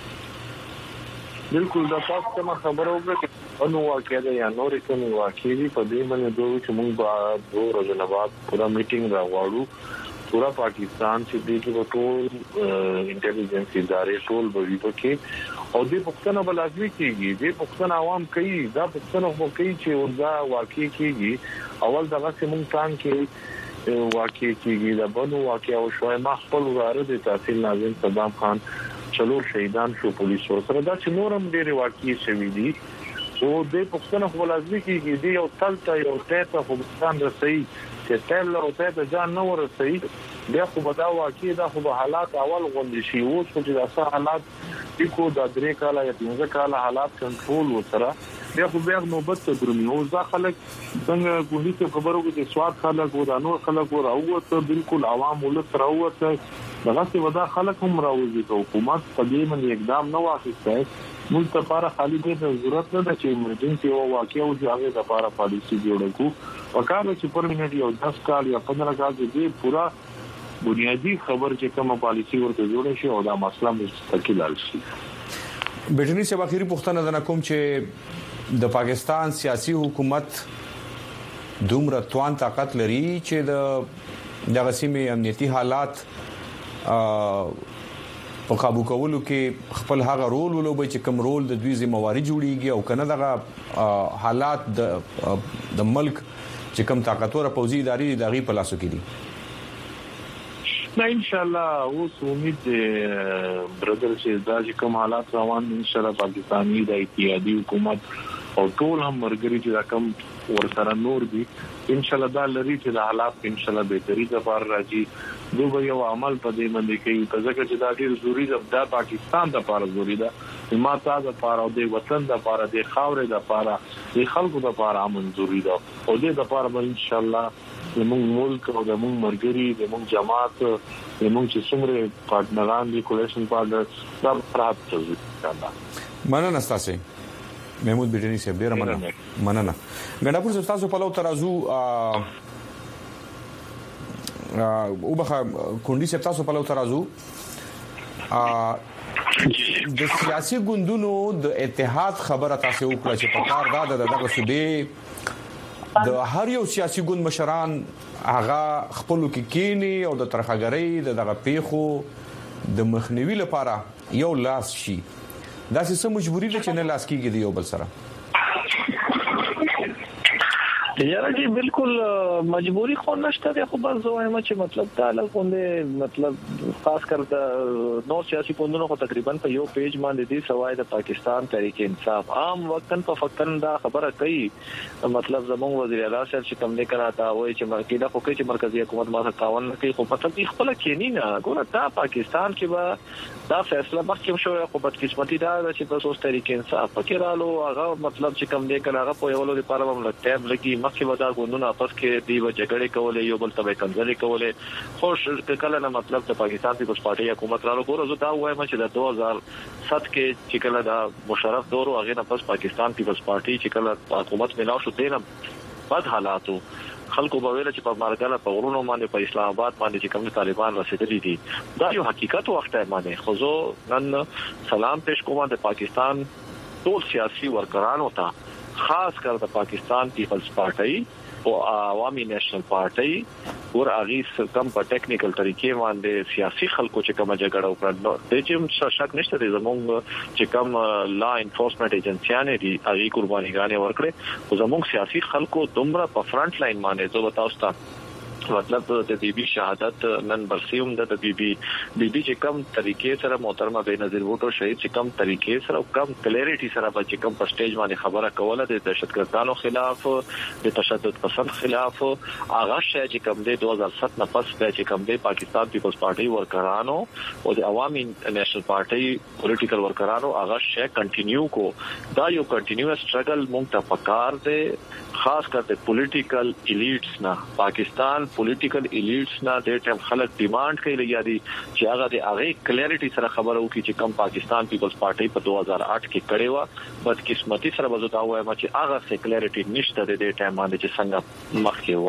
[SPEAKER 5] بالکل دا تاسو ته خبرو وکړه نو واقعیا د یا نورې کوم واقعي په دې باندې دوی چې موږ به دوه ورځې بعد پورا میټینګ راوړو پورا پاکستان چې د کې ټول انټيليجنس ادارې ټول به وي پکې او دې پښتنه بل لازمي کیږي دې پښتنه عوام کوي دا پښتنه خو کوي چې وردا واقعي کیږي اول دغه سیمون پلان کې واقعي کیږي دا بنو واقعي او شوي ما خپل وزارت د تحصیل ناظم صدام خان چلو شهیدان شو پولیس سره دا چې نورم ډېر واقعي شوي دي او دې پښتنه خو لازمي کیږي دې یو تلته یو ته خو ځان رسي چې تل او ته ځان نو ورسي بیا خو به دا واقعي دا خو به حالات اول غونډي شي او چې دا څه حالات کو د درې کاله یا پنځه کاله حالات کنټرول وسره بیا خو بیا نوبت ته درمي او ځا خلک څنګه ګوندي ته خبرو کې چې سواد خلک و دا نور خلک و راوته بالکل عوام ولس راوته دغه څه ودا خلک هم راوځي ته حکومت په دې باندې اقدام نه واخیسته موږ ته لپاره خالي د ضرورت نه ده چې ایمرجنسي او واقعي او هغه لپاره پالیسي جوړ کړو وکړو چې پر منټ یو دس کال یا پندرہ کال کې پورا بنیادی خبر چې کومه پالیسي ورته جوړ شي او دا مسله مستقل حل شي.
[SPEAKER 1] بیٹنی سے اخیری پوښتنه ده کوم چې د پاکستان سیاسي حکومت دومره توان طاقت لري چې د دغه سیمې امنیتي حالات په قابو کولو کې خپل هغه رول ولوبي چې کوم رول د دوی ذمہواری جوړیږي او کنه دغه حالات د د ملک چې کوم طاقتور پوځي ادارې دغه په لاسو کې دي.
[SPEAKER 5] نه ان شاء الله اوس امید برادر چې دا چې کوم حالات روان ان شاء الله پاکستاني د اتحادي حکومت او ټول هم مرګري چې کوم ورسره نور دي ان شاء الله دا لري چې د حالات ان شاء الله بهتري د بار راځي دوی یو عمل په دې باندې کوي په ځکه چې دا ډیر ضروری ده د پاکستان د لپاره ضروری ده ما تاسو د لپاره او د وطن د لپاره د خاورې د لپاره د خلکو د لپاره امن ضروری ده او د لپاره ان شاء الله زموږ ملک او زموږ مرګري زموږ جماعت زموږ چې څومره پارتنران دي کولیشن پارتنر دا پرات ضروري ده.
[SPEAKER 1] مننه تاسو محمود بیٹنی سے ډیر مننه مننه ګډاپور تاسو په لو ترازو او بخا کونډي سے تاسو په لو ترازو د سیاسي ګوندونو د اتحاد خبره تاسو وکړه چې په کار دا د دغه سودې د هر یو سیاسي ګوند مشران هغه خپل کې کینی او د ترخګری د دغه پیخو د مخنیوي لپاره یو لاس شي دا څه مجبوری ده چې نه لاس کیږي دی یو بل سره
[SPEAKER 4] یاره جی بالکل مجبوری خو نشته دی خو بس وایم چې مطلب تعالی کومه مطلب خاص کر د نو سیاسي ګوندونو خو تقریبا په یو پیج باندې دي سوای د پاکستان تحریک انصاف عام وقتن په فقطن دا خبره کوي مطلب زموږ وزیر اعلی صاحب چې کوم نه کراته وای چې مرکزی خو کوي چې مرکزی حکومت ما تعاون کوي خو مطلب خپل کینی نه ګوره دا پاکستان کې به دا فیصله مخکې شو خو بدقسمتي دا چې په اوس تحریک انصاف پکې رالو هغه مطلب چې کوم نه کراغه په یو لوري لپاره هم ټیم لګي مخکې ودا ګوندونه اپس کې دی و جګړې کولې یو بل ته کنځلې کولې خو کله نه مطلب د پاکستان پیپلز پارټي حکومت رالو ګورو دا وایم چې د دوه هزار سات کې چې کله دا مشرف دور هغه نه پس پاکستان پیپلز پارټي چې کله حکومت ملاو شو دینه بد حالاتو خلکو به ویل چې په مارګاله په غرونو باندې په اسلام آباد باندې چې کوم طالبان رسیدلي دي دا یو حقیقت وخت باندې خو زه نن سلام پېښ کوم د پاکستان ټول سیاسي ورکرانو ته خاص کر د پاکستان پیپلز پارټي او عوامي نېشنل پارټي ور اغه کم په ټیکنیکل طریقې باندې سیاسي خلکو چې کوم جګړه وکړه د چې شک نشته د زموږ چې کوم لا انفورسمنت ایجنسیانه دي اغه قربانيګانې ورکړي او زموږ سیاسي خلکو دومره په فرنٹ لاین باندې زه وتاوستا مطلب د بی بی شهادت نن برسیوم د بی بی بی بی چې کوم طریقې سره محترمه بینظیر وټو شهید چې کوم طریقې سره او کوم کلیریټي سره چې کوم په سټیج باندې خبره کوله د دهشتګردانو خلاف د تشدد پسند خلاف اغه شې چې کوم د دوه هزار سات نه پس چې کوم د پاکستان پیپلز پارټي ورکرانو او د عوامي نېشنل پارټي پولیټیکل ورکرانو اغه شې کنټینیو کو دا یو کنټینیوس سټرګل مونږ ته پکار دی خاص کر د پولیټیکل الیټس نه پاکستان پولیټیکل الیټس نه د ټیم خلک ډیماند کوي لري چې هغه د هغه کلیریټي سره خبرو کې چې کم پاکستان پیپلز پارټي په دوه هزار آټ کې کړي و بد قسمتي سره وځو وایم چې هغه سه کلیریټي نشته د دې ټیم باندې چې څنګه مخکې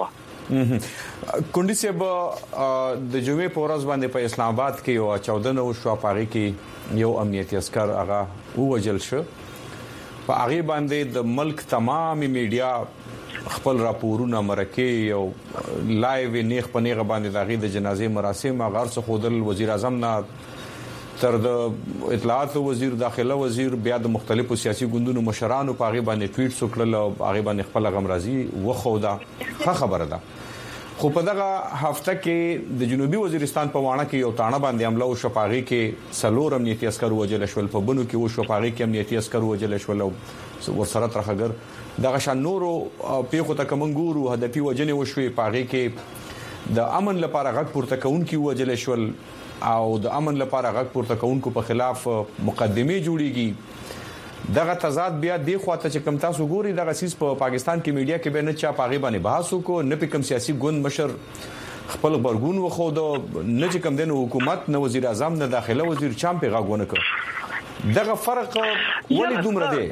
[SPEAKER 4] و
[SPEAKER 1] کونډي سیب د جمعې په ورځ باندې په اسلام آباد کې یو چودہ نو شو پاري کې یو امنیتي عسكر هغه ووجل شو په هغه باندې د ملک تمامي میډیا خپل راپورونه مرکه او لایو نیخ پنیغه باندې دغه د جنازې مراسم غیر څخه خودل وزیر اعظم نه تر د اطلاعات وزیر داخله وزیر بیا د مختلفو سیاسي ګوندونو مشرانو په هغه باندې ټویټ وکړل او هغه باندې خپل غمرازي وخوده ښه خبره ده خو په دغه هفته کې د جنوبي وزیرستان په وانه کې یو تانه باندې حمله او شپاغي کې سلور امنیتي عسكر وجل شول په بنو کې و شپاغي کې امنیتي عسكر وجل شول او ورسره ترخګر دغه شان نورو پیغو ته کومنګورو هدفي وجنې وشوي پاغي کې د امن لپاره غږ پورته کوونکي وجل شول او د امن لپاره غږ پورته کوونکو په خلاف مقدمه جوړیږي دغه تضاد بیا دی خواته چې کم تاسو ګوري دغه سیس په پاکستان کې میډیا کې به نه چا پاغي باندې بحث وکړو نه په کوم سیاسي ګوند مشر خپل برګون وخو د نه چې کم دنه حکومت نه وزیر اعظم نه داخله وزیر چام په غاګونه کړ دغه فرق ولې دومره دی؟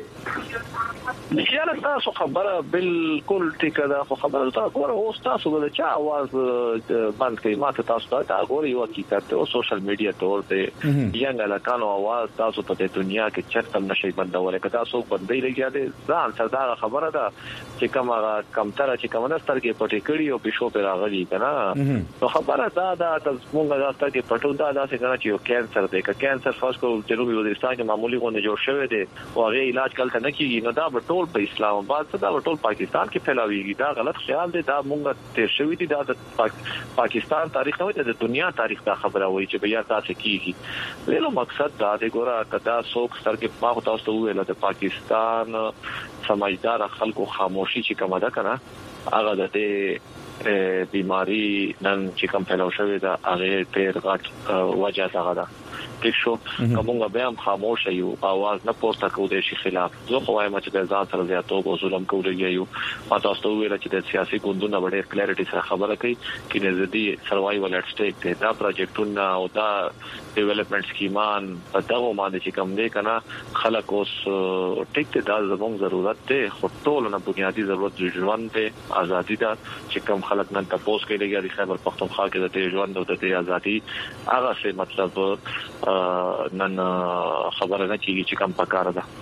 [SPEAKER 4] یاره تاسو خبره بالکل ټیک ده، خو خبره تاسو ګوره اوس تاسو د چا आवाज باندې کې ماته تاسو ته ګوري یو حقیقت او سوشل میډیا تور ته ینګ لکانو आवाज تاسو په دنیا کې چرته نشي بندولای، که تاسو باندې لګیا دي ځان سره خبره ده چې کومه کمتره چې کومه سترګې پټې کړي او بشو پر راغلي کنه، نو خبره دا ده تاسو مونږه دا سترګې پټو دا داسې کنه چې یو کانسر دی، که کانسر فاس کو جنوبي وزیرستان کې معمولی غونډه جوړ شوې ده او هغه علاج کله نه کیږي، نو دا ټول په اسلام آباد څخه دا ټول پاکستان کې پھیلاویږي، دا غلط خیال دی، دا مونږه تیر شوی دی، دا د پاک پاکستان تاریخ نه دی، د دنیا تاریخ دا خبره وایي چې بیا تاسو کیږي. ویلو مقصد دا دی ګوره کدا څوک سترګې ما تاسو ته ویل د پاکستان سمجدار خلکو خاموشي چې کومه ده کنه هغه د دې بیماری نن چې کوم پھیلاو شوی دا هغه ډېر غټ وجه ده غدا ټیک شو، کومه به هم خاموش یو आवाज نه پورته کوو د شي خلاف. زه خو وایم چې د ځان سره زیاتو او ظلم کولای یو ما تاسو ته ویل چې د سیاسي ګوندونو وړې کلیریټي سره خبره کوي چې نزدي سروایوال اټ سټیک ته دا پروجیکټونه او دا ډیولپمنٹ سکیمان په دغه باندې چې کوم دی کنه خلک اوس ټیک ته دا زموږ ضرورت ده، خو ټول نه بنیادی ضرورت ژوند ته ازادي ده چې کوم خلک نن تاسو کې لګي د خیبر پختونخوا کې د ژوند او د ازادي هغه څه مطلب نن خبره نه کیږي چې کوم پکاره ده.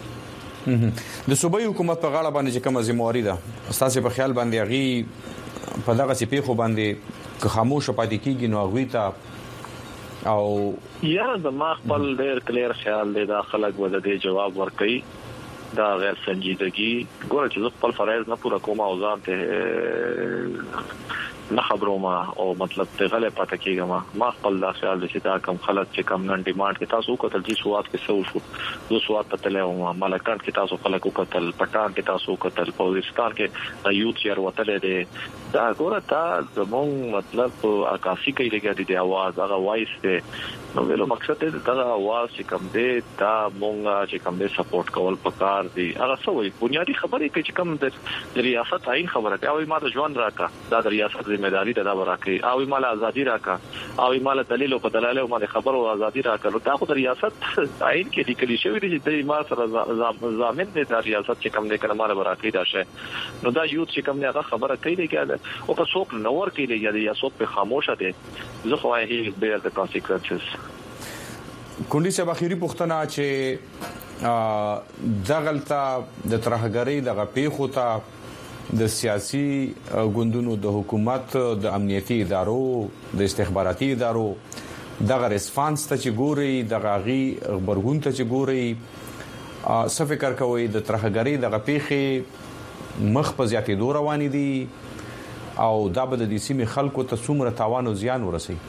[SPEAKER 1] د صوبایي حکومت په غاړه باندې چې کومه ذمہواری ده تاسو په خیال باندې هغه په دغه سپې خو باندې که خاموش پاتې کیږي نو هغه ته او
[SPEAKER 4] یا د ما خپل ډېر کلیر خیال دی دا خلک ول دې جواب ورکړي دا غیر سنجیدګي ګوره چې خپل فرایض نه پوره کوم او ځان ته نه خبرو ما او مطلب ته غلې پاتې کېږم. ما خپل دا خیال چې دا کم خلک چې کم نن ډیماند کې تاسو وکړل چې سواد کې څه وشو دو سواد په تله او ملکان کې تاسو خلک وکړل پټان کې تاسو وکړل پوزستان کې یوت چیر وتل دي دا ګوره تا زموږ مطلب عکاسي کوي لګي دي आवाज هغه وایس دی نو ویلو مقصد دې دا आवाज چې کم دی دا مونږه چې کم دی سپورټ کول پکار دي هغه سوې بنیادی خبرې کې چې کم د ریاست عین خبره کوي او ما د ژوند راکا دا د ریاست ځمېداري دا ورکړي او مال ازادي راکا او مال دلیل او دلاله او مال خبر او ازادي راکا نو دا خو د ریاست عین کې لیکل شوی دی چې د ما سره ضامن دی د ریاست چې کم دی کنه مال ورکړي دا شی نو دا یوت چې کم دی هغه خبره کوي دی او که څوک نور کوي دی یا څوک په خاموشه دي زه خو هی بیر د کانسیکوئنسز
[SPEAKER 1] کونډي صاحب اخیری پوښتنه چې دغلطه د ترهګری دغه پیښو ته د سیاسي ګوندونو د حکومت د امنیتي ادارو د استخباراتي ادارو دغه ریسپانس ته چې ګوري دغه غي خبرګون ته چې ګوري څه فکر کوي د ترهګری دغه پیښې مخ په زیاتې دوه روانې دي او دا به د دې سیمې خلکو ته څومره تاوان او زیان ورسي؟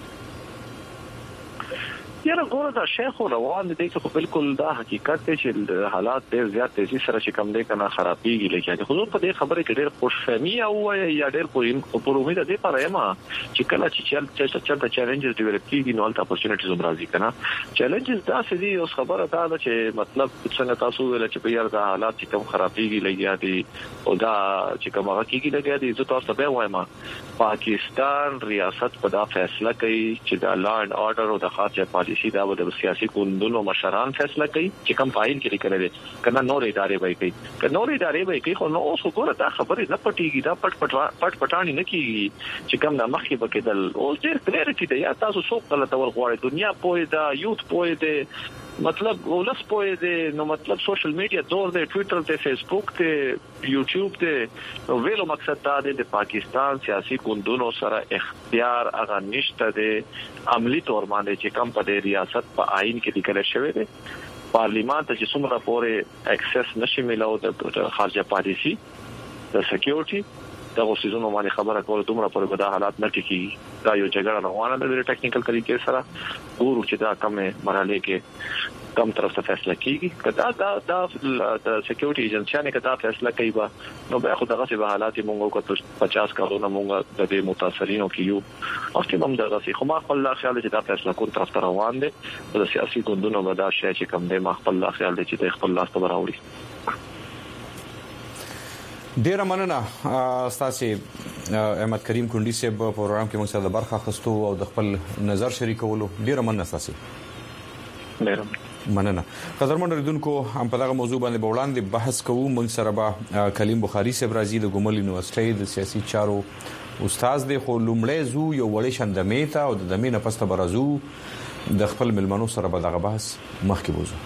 [SPEAKER 4] یاره ګوره دا شیخ روان دي چې بالکل دا حقیقت دی چې حالات ډېر زیات تیزی سره چې کم دي کنه خرابېږي لکه حضور په دې خبره کې ډېر خوشفهمي او یا ډېر په امید ده پر ایمه چې کله چې چې چې چیلنجز ډیولپ کیږي نو الټا اپورچونټیز هم راځي کنه چیلنجز دا څه دي اوس خبره دا ده چې مطلب څنګه تاسو ویل چې په یار دا حالات چې کم خرابېږي لګیا دي او دا چې کوم هغه کېږي لګیا دي زه تاسو ته وایم پاکستان ریاست په دا فیصله کوي چې دا لا اینڈ آرډر او د خاصه پالیسی دا د سیاسي ګوندونو مشران فیصله کوي چې کوم فایل کې لیکل دي کنه نور ادارې وایي کوي کنه نور ادارې وایي کوي خو نو اوس وګوره دا خبره نه پټيږي دا پټ پټ پټ پټانی نه کیږي چې کوم د مخې بکیدل اوس ډېر کلیریټي دی یا تاسو څوک غلطه ور غواړي دنیا پوهه دا یوت پوهه دی مطلب ولس پوهه دی نو مطلب سوشل میډیا دور دی ټوئیټر ته فیسبوک ته یوټیوب ته نو ویلو مقصد دا دی د پاکستان سیاسي ګوندونو سره اختیار هغه نشته دی عملی تور باندې چې کم په ریاست په آئین کې لیکل شوی دی پارلیمان ته چې څومره پورې اکسس نشي ملاو د خارجه پالیسی د سکیورټي دا وسیزونو باندې خبره کوله دومره پورې به دا حالات نه ټیکي دا یو جګړه روانه ده د ټیکنیکل طریقې سره ګورو چې دا کومه مرحله کې کم طرف ته فیصله کیږي کدا دا د سکیورټي ایجنسیانه کدا فیصله کوي با نو به خو دغه څه حالات مونږ کو پچاس کارونه مونږ د دې متاثرینو کې یو او چې موږ دغه څه خو ما خپل خیال چې دا فیصله کوم طرف ته روان دي د سیاسي ګوندونو غدا شي چې کم دی ما خپل خیال چې د خپل لاس ته راوړي.
[SPEAKER 1] ډیر مننه استاسي احمد کریم کونډي صاحب په پروګرام کې موږ سره د برخه اخیستو او د خپل نظر شریکولو ډیر مننه استاسي.
[SPEAKER 4] ډیر
[SPEAKER 1] مننه. قدرمن ریدونکو هم په دغه موضوع باندې وړاندې بحث کوو. موږ سره به کلیم بخاری صاحب راځي د ګومل یونیورسيټي د سیاسي چارو استاد دی. خو لومړی زو یو وړي شندمې ته او د دمې نه پسته برازو د خپل ملمنو سره به دغه بحث مخکې وځو.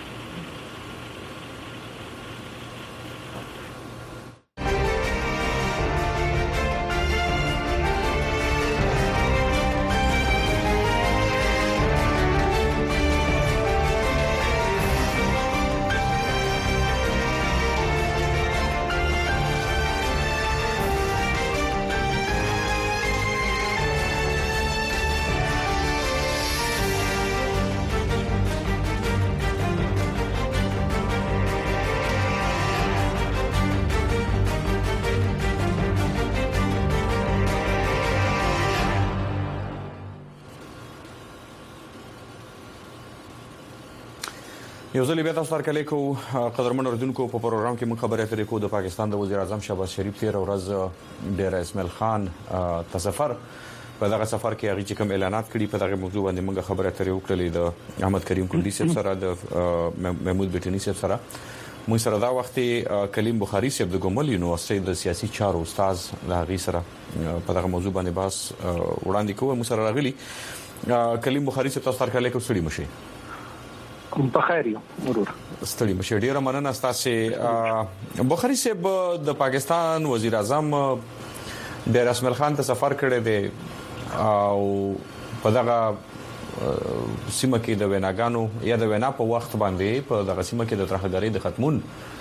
[SPEAKER 1] یو ځل بیا تاسو سره کلی کو قدرمن اردوونکو په پروګرام کې موږ خبرې اترې کوو د پاکستان د وزیر اعظم شهباز شریف تیر ورځ ډیر اسماعیل خان تسفر په دغه سفر کې هغه چې کوم اعلانات کړي په دغه موضوع باندې موږ خبرې اترې وکړلې د احمد کریم کندی صاحب سره د محمود بټنی صاحب سره. موږ سره دا وخت کلیم بخاری صاحب د ګومل یونیورسيټي د سیاسي چارو استاد د هغه سره په دغه موضوع باندې بحث وړاندې کوو. موږ سره راغلي کلیم بخاری صاحب تاسو سره کلی کو سړي مشي
[SPEAKER 6] په خیر یو مرور
[SPEAKER 1] ستړي مشه. ډیره مننه تاسو. بخاری صاحب د پاکستان وزیر اعظم ډیر اسماعیل خان ته سفر کړی دی او په دغه سیمه کې د ویناګانو یا د وینا په وخت باندې په دغه سیمه کې د ترهګرۍ د ختمون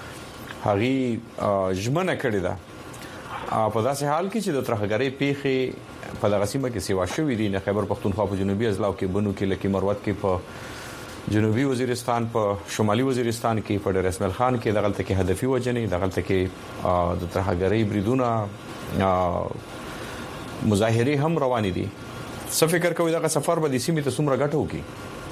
[SPEAKER 1] هغه ژمنه کړې ده. په داسې حال کې چې د ترهګرۍ پیښې په دغه سیمه کې سیوا شوې دي. نه خیبر پختونخوا په جنوبي اضلاع کې بنو کې لکه مروت کې په جنوبي وزیرستان په شمالي وزیرستان کې په ډیر اسماعیل خان کې دغلت کې هدفي وجنې دغلت کې د ترهګرۍ بریدونه مظاهره هم روان دي. څه فکر کوي دغه سفر به د سیمې ته څومره ګټه وکړي؟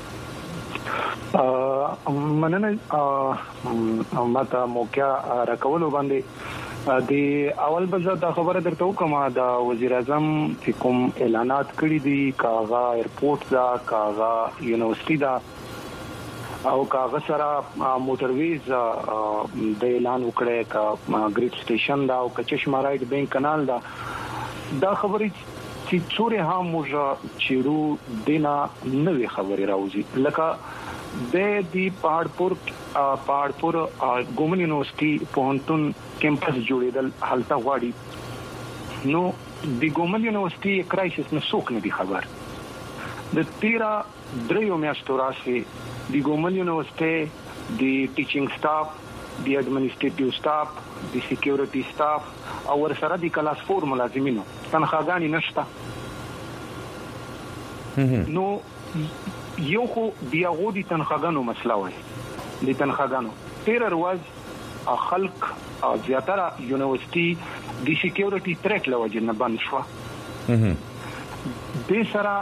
[SPEAKER 6] مننه ماته موقع راکول باندې د اول بزه د خبره درته وکم د وزیر اعظم چې کوم اعلانات کړی دي کاغه ایرپورټ دا کاغه یونیورسيټي دا او کاغه سره موټرویز د اعلان وکړي کا ګریډ سټیشن دا او کچشمه رائټ بینک کانال دا دا خبرې چې څوره هم موږ چیرو دینا نوې خبرې راوځي لکه د دی پهاړپور پهاړپور ګومن یونیورسيټي پوهنتون کیمپس جوړېدل حالت غواړي نو د ګومن یونیورسيټي کرایسس نه څوک نه دی خبر. د تیرا دریو میاشتو راځي د ګومن یونیورسيټي د ټیچینګ سټاف د اډمنسټریټیو سټاف د سکیورټي سټاف او ورسره د کلاس فور ملازمینو تنخواګانی نشته. نو یو خو دیغو د تنخواګانو مسله وای د تنخواګانو تیر ورځ خلک زیاتره یونیورسيټي د سکیورټي تریټ لوجه نه بند شو. د سره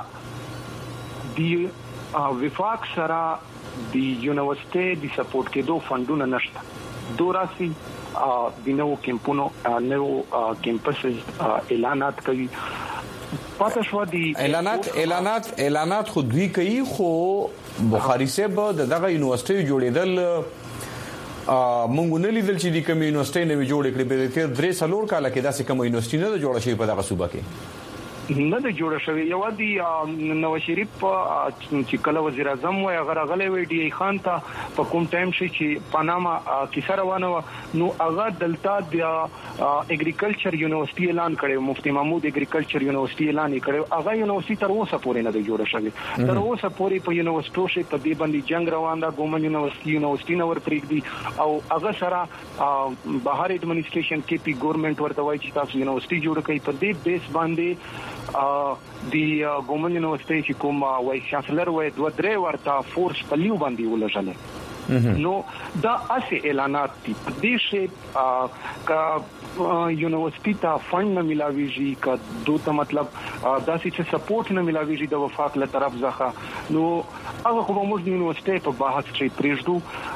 [SPEAKER 6] د وفاق سره د یونیورسيټي د سپورټ کېدو فندونه نشته. دوراسي د نوو کیمپونو نوو کیمپسز اعلانات کوي پاتې شو دي
[SPEAKER 1] اعلانات اعلانات اعلانات خو دوی کوي. خو بخاری صاحب دغه یونیورسيټي جوړېدل مونږ نه لیدل چې د کوم یونیورسيټي نوې جوړ کړې په تیر درې سلور کال کې داسې کوم یونیورسيټي نه جوړه شوې په دغه صوبه کې
[SPEAKER 6] نه د جوړ شوی. یو دی نواز شریف چې کله وزیر اعظم و هغه غلې وی ډي خان ته په کوم ټایم شي چې پاناما کیسه روانه نو هغه دلته د اګریکلچر یونیورسيټي اعلان کړو. مفتي محمود اګریکلچر یونیورسيټي اعلان کړو. هغه یونیورسيټي تر اوسه پورې نه دی جوړ شوی. تر اوسه پورې په یونیورسيټو شي په دې باندې جنگ روان ده. ګومن یونیورسيټي یونیورسيټي نور پریږدي او هغه سره بهر اډمنسټریشن کې پی ګورنمنت ورته وایي چې تاسو یونیورسيټي جوړ کړئ. په دې بیس باندې دی ګومن یونیورسيټي چې کوم وایس چانسلر وای دوه درې ورته فورس په لیو باندې ولژل. نو دا اسه اعلانات دي په دې شی کا یونیورسيټي ته فند نه ملاويږي کا دوته مطلب داسې چې سپورټ نه ملاويږي د وفاق له طرف ځخه. نو هغه خو موږ د یونیورسيټي په بحث کې پریږدو.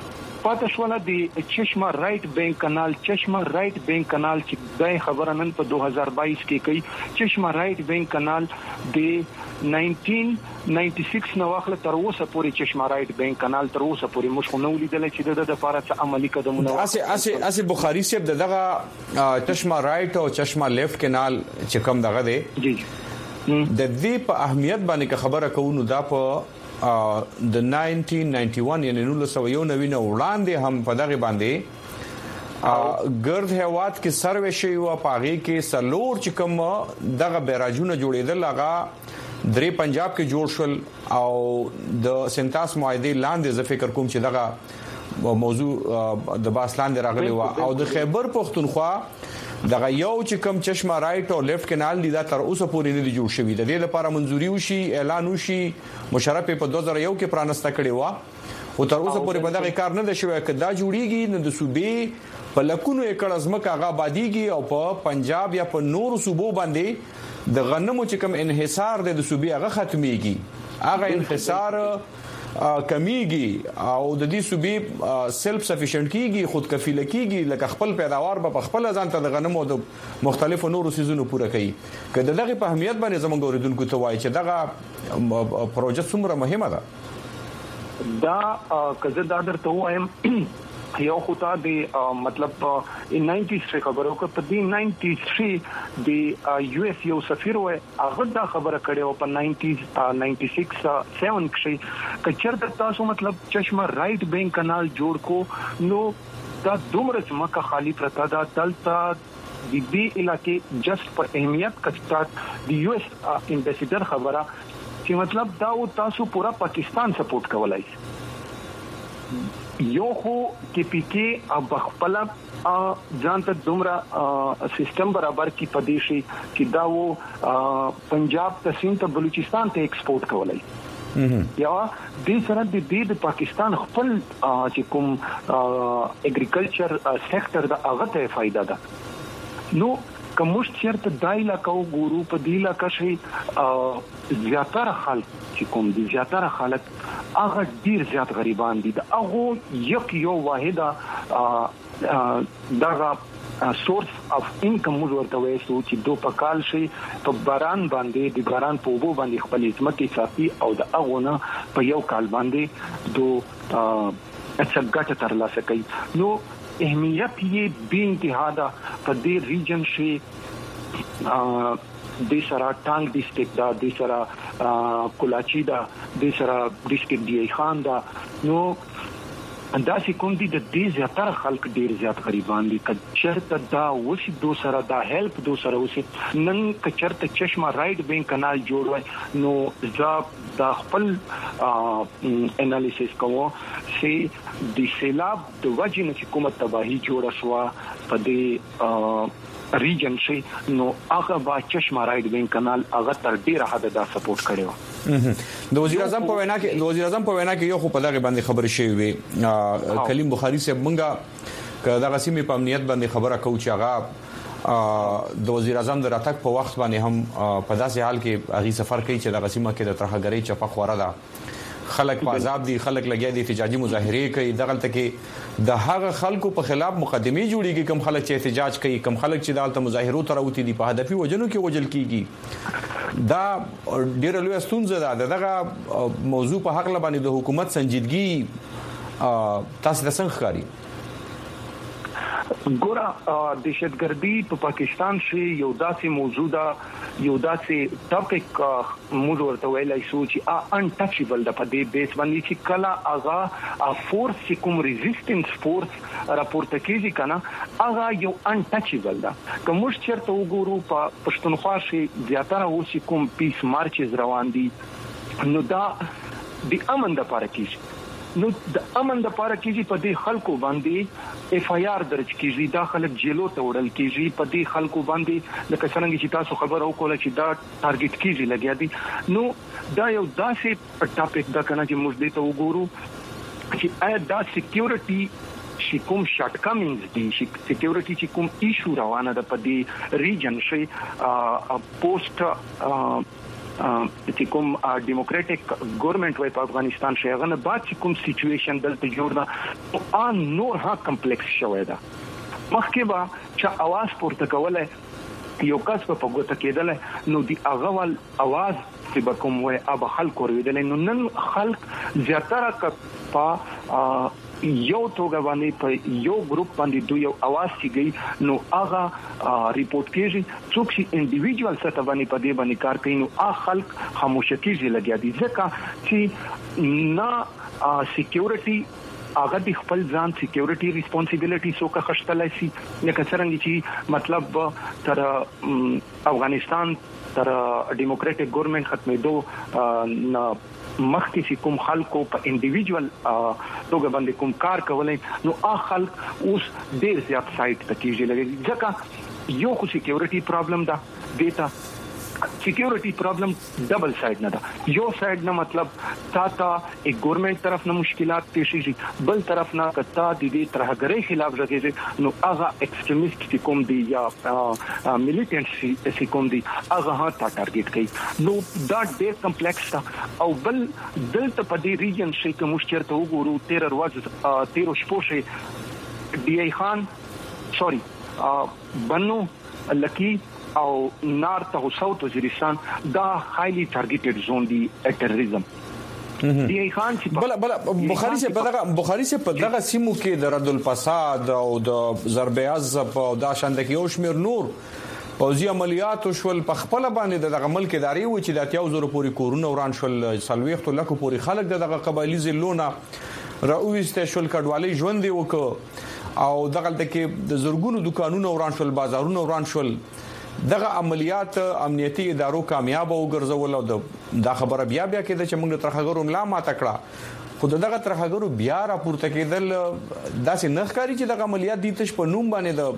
[SPEAKER 6] پاتشواله د چشمه رائټ بینک کانال چشمه رائټ بینک کانال چې د خبره نن په دوه هزار باییس کې کوي چشمه رائټ بینک کانال د نولس نوي شش نو واخله تر اوسه پورې چشمه رائټ بینک کانال تر اوسه پورې مشخ نو لیدل چې د د لپاره عملی قدمونه
[SPEAKER 1] اسه اسه اسه بخاری صاحب دغه چشمه رائټ او چشمه لیفت کانال چې کوم دغه دی
[SPEAKER 6] جی
[SPEAKER 1] د دې په اهمیت باندې خبره کوو دا په د نولس نوي واحد یعنی نولس سوه یو نوي وړاندې هم په دغه باندې ګرد هواد کې سروې شوی او پاغي کې سلور چې کوم دغه بیراجونه جوړېدل هغه درې پنجاب کې جوړ شول او د سنتاس معاهده لاندې ز فکر کوم چې دغه موضوع د باسلاند راغلی و او د خیبر پختونخوا دغه یو چې کوم چشمه رائټ او لیفت کانال دی دا تر اوسه پورې نه دی جوړ شوی د دې لپاره منځوري وشي اعلان وشي مشرف په دوه هزار یو کې پرانسته کړی و او تر اوسه پورې په دغه کار نه دی شوی کدا جوړیږي نه د صوبې په لکونو ایکړ ازمکه هغه آبادیږي او په پنجاب یا په نورو صوبو باندې د غنمو چې کوم انحصار د صوبې هغه ختميږي هغه انحصار کمیږي او د دې صوبې سیلف سفیشنٹ کیږي خود کفیل کیږي لکه خپل پیداوار به خپل ځان ته د غنمو د مختلفو نورو سيزونو پوره کوي کله دغه په اهمیت باندې زموږ اوریدونکو ته وایي چې دغه پروژه څومره مهمه ده
[SPEAKER 6] دا کزه دا درته وایم یو خطا د مطلب نولس خبرو کو په دی نولس د یو ایس یو سفیر و هغه دا خبره کړې او په نولس شش سبعه کې کچرته تاسو مطلب چشمه رائټ بینک کانال جوړ کو نو دا دومره ځمکه خالی پرتا دا دلته د دې علاقې جست په اهمیت کستات د یو ایس امبیسیډر خبره چې مطلب دا او تاسو پورا پاکستان سپورټ کولای یو خو کې پی کې اب خپل ځان ته دومره سیستم برابر کی پدیشي چې دا و پنجاب ته سند ته بلوچستان ته ایکسپورټ کولای یا د سره د دې د پاکستان خپل چې کوم اګریکلچر سېکټر دا هغه ته فائدہ ده نو کومش چیرته دایلا کو ګورو په دیلا کشي زیاتره خلک چې کوم دي زیاتره خلک هغه ډیر زیات غریبان دي دا هغه یک یو واحده دغه سورس اف انکم ورته وایي چې دوه په کال شي په باران باندې د باران په وبو باندې خپل ځمکې ساتي او د هغه نه په یو کال باندې دوه اڅګټ ترلاسه کوي نو اهمیت یې به انتها ده په دې ریجن شي د سره ټانګ ډیسټریکټ دا د سره کولاچی دا د سره ډیسټریکټ دی خان دا نو دا سکون دي د دې زیاتره خلک ډیر زیات غریبان دي کچرته دا وشي دو سره دا هیلپ دو سره وشي نن کچرته چشمه رائټ بینک کانال جوړوي نو ځا دا خپل انالیسس کوو چې د سیلاب د وجې نه کومه تباہي جوړه شو په دې ریجن شي نو هغه با چشمه رائټ بینک کانال هغه تر ډیره حد دا سپورټ کړو
[SPEAKER 1] د وزیر اعظم په وینا کې د وزیر اعظم په وینا کې یو خو په دغه باندې خبرې شوې وي کلیم بخاری صاحب مونږه کدا غسیمې په امنیت باندې خبره کوي چې هغه د وزیر اعظم د راتګ په وخت باندې هم په داسې حال کې هغه سفر کوي چې د غسیمه کې د ترهګری چپه خوره ده خلک په عذاب دي خلک لګیا دي احتجاجي مظاهره کوي دغه تکي د هغه خلکو په خلاف مقدمه جوړیږي کم خلک چې احتجاج کوي کم خلک چې دالته مظاهرو تر اوتی دي په هدفي وجنو کې وجل کیږي دا ډیر لوی ستونزه ده دغه موضوع په حق لبانې د حکومت سنجیدګي تاسو د څنګه ښکاری
[SPEAKER 6] ګورا دهشتګردي په پاکستان کې یو داسې موضوع ده یو داسې ټاپک موږ ورته ویلای شو چې ان ټچبل د پدې بیس باندې چې کله هغه فورس چې کوم ریزिस्टنس فورس راپورته کیږي کنه هغه یو ان ټچبل ده کوم چیرته وګورو په پښتونخوا کې زیاتره اوس کوم پیس مارچز روان دي نو دا د امن د لپاره کیږي نو د امن د لپاره کیږي په دې خلکو باندې اف آی آر درج کیږي دا خلک جیلو ته وړل کیږي په دې خلکو باندې لکه څنګه چې تاسو خبر او کوله چې دا ټارګټ کیږي لګیا دي نو دا یو داسې ټاپک دا کنه چې موږ دې ته وګورو چې آیا دا سکیورټي چې کوم شارټ کمینګز دي چې سکیورټي چې کوم ایشو روانه ده په دې ریجن شي پوسټ چې کوم ډیموکراټک ګورنمنت وای په افغانستان شي هغه نه بعد چې کوم سچويشن دلته جوړ ده او نور ها کمپلیکس شوی ده مخکې به چې आवाज پورته کوله یو کس په پګوته کېدل نو دی هغه ول आवाज چې به کوم وای اب خلک ورېدل نو نن خلک زیاتره په یو توګه باندې په یو ګروپ باندې دوی یو आवाज کیږي نو هغه ریپورت کیږي څوک چې انډیویډوال سره باندې په دې باندې کار کوي نو هغه خلک خاموشه کیږي لګیا دي ځکه چې نه سکیورټي هغه د خپل ځان سکیورټي ریسپانسیبিলিټي څوک خښتلای شي لکه څنګه چې مطلب تر افغانستان تر ډیموکراټک ګورنمنت ختمېدو نه مخکې چې کوم خلکو په انډیویډوال توګه باندې کوم کار کولای نو هغه خلک اوس ډیر زیات سایت ته کېږي لګي ځکه یو خو سکیورټي پرابلم ده دیتا سکیورټي پرابلم ډبل سایډ نه ده یو سایډ نه مطلب تا تا یک ګورنمنت طرف نه مشکلات پیښیږي بل طرف نه کتا د دې ترهګرۍ خلاف ځګیږي نو هغه ایکستریمیست چې کوم دی یا میلیټنټ چې کوم دی هغه ها تا ټارګټ کوي نو دا ډېر کمپلیکس ده او بل دلته په دې ریجن شي کوم چیرته وګورو تیر ورځ تیر شپه شي ډي ای خان سوري بنو لکی او نارت او ساوث وزیرستان دا هایلی ټارګټډ زون دی ټیرریزم دی خان چې
[SPEAKER 1] بل بل بخاری سے په دغه بخاری سے په دغه سیمو کې د رد الفساد او د ضرب عزب او د شاندکي او شمیر نور پوځي عملیات شول په خپل باندې دغه ملک اداري و چې د اتیا زره پوری کورونه وران شول سلويخت لکه پوری خلک دغه قبایلی زلونه راويسته شول کډوالي ژوند دی وک او دغه تکي د زرګونو دکانونو وران شول بازارونه وران شول دغه عملیات امنیتي ادارو کامیاب وګرځول او دا خبره بیا بیا کېده چې موږ ترخګرو ملا ما تکړه خو دغه ترخګرو بیا راپورته کېدل داسې نخکاری چې دغه عملیات د تش په نوم باندې د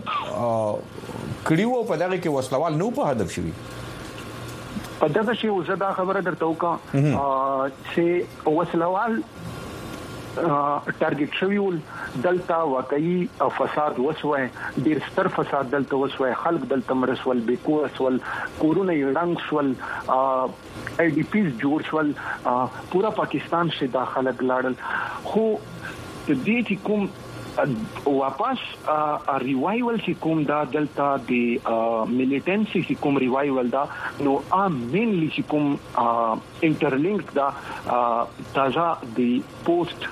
[SPEAKER 1] کړیو په دغه کې وسلوال نو په هدف شوی
[SPEAKER 6] په دغه شی وزدا خبره درته وکړه چې وسلوال ټارګټ شویول دلته واقعي فساد وسوه ډیر ستر فساد دلته وسوه خلک دلته مرسول بیکور سول کورونه یړنګ سول ای ډی پیز جوړ سول پورا پاکستان سے داخله لاړل خو دې چې کوم واپس ریوایول چې کوم دا دلته د میلیټنسي چې کوم ریوایول دا نو ا مینلی چې کوم انټرلینک دا تازه د پوسټ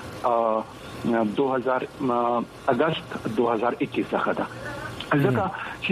[SPEAKER 6] دو هزار اگست دو هزار اکیس څخه ده ځکه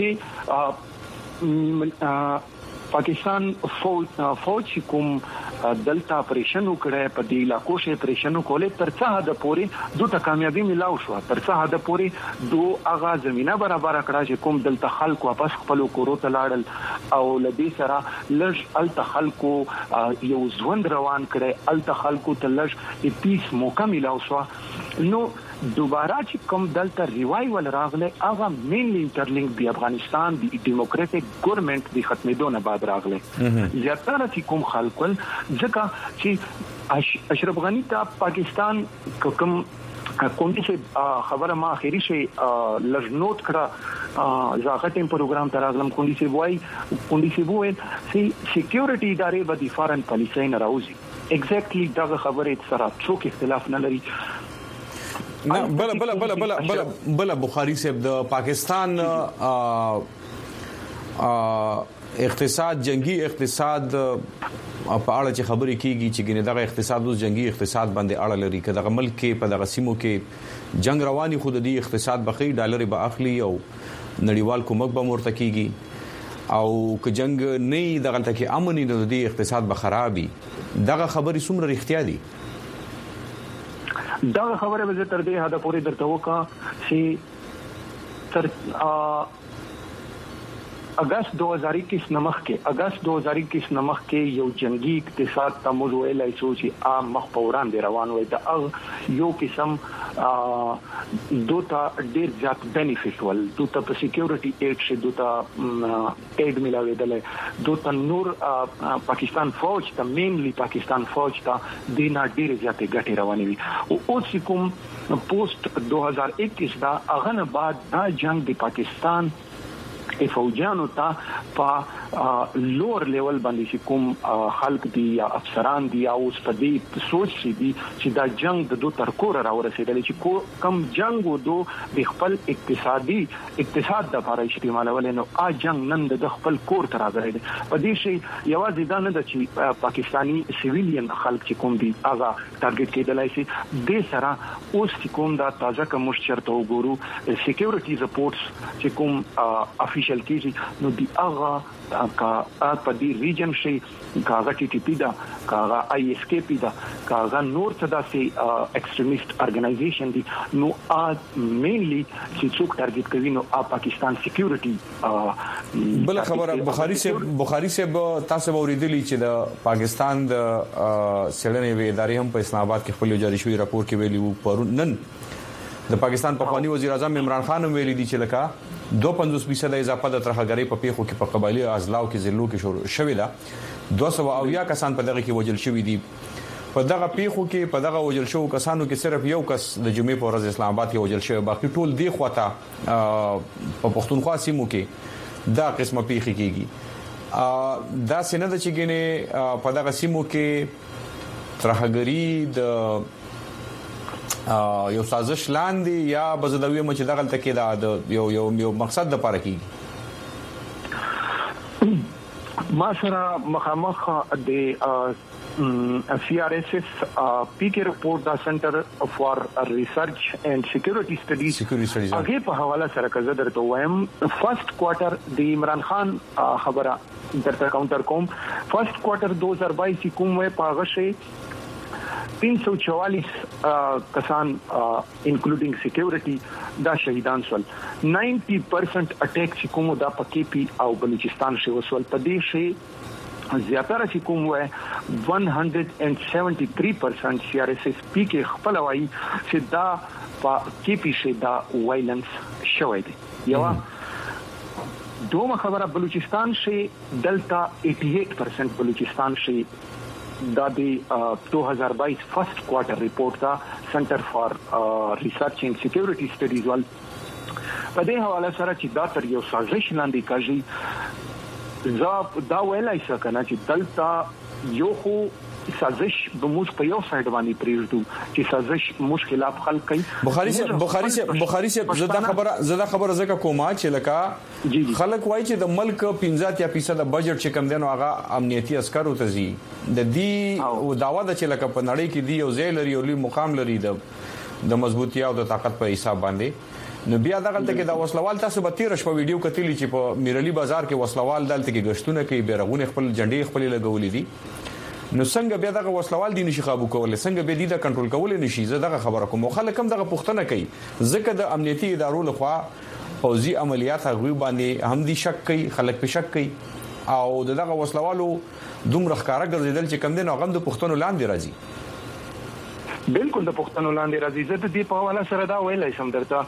[SPEAKER 6] چې پاکستان فوج فوج کوم دلته اپریشن وکړه په دې علاقو شي اپریشن وکړي تر څه حد پورې دوه کامیابی ملاو شو تر څه حد پورې دوه اغا زمينه برابر کړه چې کوم دلته خلک واپس خپل کورو ته لاړل او لدی سره لږ ال تخلکو یو ژوند روان کړي ال تخلکو ته لږ پیس موقع ملاو شو نو دوباره چې کوم دلته ریوایول راغله هغه مینلی انټرلینک دی افغانستان دی ډیموکراټک ګورنمنت دی ختمېدو نه بعد راغله زیاتره چې کوم خلکو ځکه چې اشرف غنی ته پاکستان کوم کومې څه خبره ما اخیری شي لږ نوٹ کړه زاغه ټیم پروګرام تر اغلم کوندي سی وای کوندي سی وای سی سکیورټي ادارې به د فارن پالیسي نه راوځي ایگزیکټلی دا خبره سره څوک اختلاف نه لري
[SPEAKER 1] نه بل بل بل بل بل بل بخاری صاحب د پاکستان اقتصاد جنگي اقتصاد په اړه چې خبرې کیږي چې ګنې دغه اقتصاد اوس جنگي اقتصاد باندې اړه لري که دغه ملک کې په دغه سیمو کې جنگ رواني خود دی اقتصاد بخي ډالر به اخلي او نړیوال کومک به مرته کیږي او که جنگ نه دغه تکي امني د دې اقتصاد به خرابي دغه خبرې څومره اړتیا دي
[SPEAKER 6] دا خبره به تر دې حد پورې درته وکا چې تر اگست دو هزار اکیس نمخ کې اگست دو هزار اکیس نمخ کې یو جنگي اقتصاد ته موضوع لای شو چې عام مخ پوران دی روان وي دا یو قسم دوتا ډیر زیات بینیفیټ ول دوتا په سکیورټي ایډ شه دوتا ایډ ملاوي دله دوتا نور پاکستان فوج ته مینلی پاکستان فوج ته دینا ډیر زیات ګټي رواني وي او اوس کوم پوسټ دو هزار اکیس دا اغه نه بعد دا جنگ د پاکستان فوجانو ته په لوور لیول باندې کوم خلک دي یا افسران دي او سپدې سوچ دي چې دا جنگ د دوه تر کور راورسېدل چې کم جنگ وو د خپل اقتصادي اقتصاد د لپاره استعمالول نو ا جنگ نن د خپل کور تر راغلی په دې شی یوازې دا نه د چې پاکستانی سیویلین خلک چې کوم دي هغه ټارګټ کېدلای شي د سره اوس کوم دا تازه کوم چرته وګورو سکیورټي رپورټس چې کوم افیشل کیږي نو دی هغه کا په دې ریجن شي کاغه ټي ټي پی دا کاغه آی اس کی پی دا کاغه نور څه داسې ایکستریمیست ارګنایزیشن دي نو ا مینلی چې څوک ټارګټ کوي نو ا پاکستان سکیورټي
[SPEAKER 1] بل خبره بخاری سے بخاری سے تاسو اوریدلی چې د پاکستان د سړنې وې ادارې هم په اسلام آباد کې خپل جاری شوی راپور کې ویلي وو پرون نن د پاکستان پخوانی وزیر اعظم عمران خان هم ویلي دي چې لکه دو پنځوس فیصد اضافه د ترهګری په پیښو کې په قبایلی ازلاو کې ضلعو کې شروع شوې ده دوه سوه اویا کسان په دغه کې وژل شوي دي په دغه پیښو کې په دغه وژل شوو کسانو کې صرف یو کس د جمعې په ورځ اسلام آباد کې وژل شوی باقي ټول دی خواته په پښتونخوا سیمو کې دا قسمه پیښې کیږي دا سینه د چګینه په دغه سیمو کې ترهګری د یو سازش لاندې یا بزدوی مچ دغه تکي دا یو یو یو مقصد د پاره کیږي
[SPEAKER 6] ما سره مخامخ د سی آر ایس ایس پی کې رپورټ دا سنټر فار ریسرچ اینڈ سکیورټي سټډیز هغه په حواله سره کزه درته وایم فرست کوارټر د عمران خان خبره درته کاونټر کوم فرست کوارټر دو ہزار بائیس کوم وې پاغه شي तीन सौ चौवालीस कसान including security دا شهیدان سول ninety percent اٹیک چې کوم دا پکې پی او بلوچستان شو وسول په دې شي زیاتره چې کوم وای one hundred seventy-three percent سی آر ایس ایس پی کې خپل وای چې دا پکې پی شي دا وایلنس شوی دی یو دوه خبره بلوچستان شي دلتا eighty-eight percent بلوچستان شي دا د دو ہزار بائیس فرست کوارټر رپورټ دا سنټر فار ریسرچ اینڈ سکیورټي سټډیز ول په دې حواله سره چې دا تر یو سازش لاندې کاږي زه دا ویلای شم کنه چې دلته یو خو سازش به موږ په یو سایډ باندې پریږدو چې سازش مشکلات خلق کوي
[SPEAKER 1] بخاری سے بخاری سے بخاری سے زدا خبره زدا خبره زکه کومه چې لکه خلک وایي چې د ملک پنځه فیصد بجټ چې کم دینو هغه امنیتي عسکرو ته زی د دې او داوا د چې لکه په نړۍ کې دی یو ځای لري او لوی مقام لري د د مضبوطی او د طاقت په حساب باندې نو بیا دغه ته کې دا وسلوال تاسو به تیر شپه ویډیو کتلی چې په میرلی بازار کې وسلوال دلته کې غشتونه کوي بیرغونه خپل جنډې خپل لګولې دي نو څنګه بیا دغه وسلوال دي نشي قابو کول څنګه به دي د کنټرول کول نشي زه دغه خبره کوم خلک هم دغه پوښتنه کوي ځکه د امنیتي ادارو لخوا فوزي عملیات هغه باندې هم دي شک کوي خلک په شک کوي او دغه وسلوالو دومره ښکارا ګرځیدل چې کم دي نو غم د پښتنو لاندې راځي
[SPEAKER 6] بالکل د پښتنو لاندې راځي زه د دې په حواله سره دا ویلای شم درته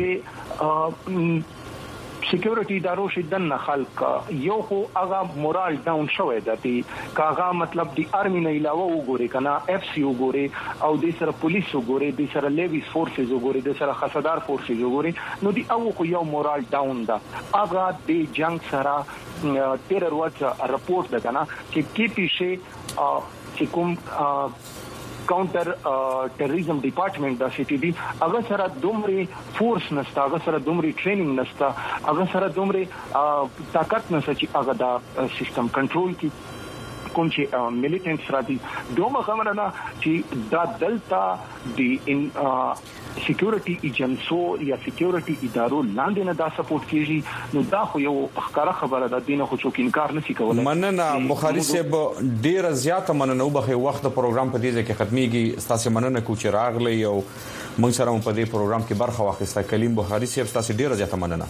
[SPEAKER 6] چې سکیورټي ادارو شدن نه خلق یو خو هغه مورال ډاون شوی دی کاغه مطلب دی ارمي نه علاوه وګوري کنه اف سی وګوري او د سره پولیس وګوري د سره لیویس فورسز وګوري د سره خصدار فورسز وګوري نو دی او خو یو مورال ډاون دا هغه د جنگ سره تیرر واچ رپورټ ده کنه چې کی پی شي چې کوم counter terrorism department دا سټي دي هغه سره دومره فورس نستا هغه سره دومره ټریننګ نستا هغه سره دومره طاقت نستا چې هغه دا سیستم کنټرول کی کوم چې میلیټنټس را دي دومره خبره نه چې دا دلتا دی ان سکیورټي ایجنسو یا سکیورټي ادارو لاندې نه دا سپورټ کیږي نو دا خو یو ښکارا خبره ده دینه خو څوک انکار نشي کولای
[SPEAKER 1] مننه بخاری صاحب ډیر زیاته مننه وبخې وخت پروګرام په دې ځکه ختميږي ستاسو مننه کو چې راغلی او موږ سره په دې پروګرام کې برخه واخیسته کلیم بخاری صاحب ستاسو ډیر زیاته مننه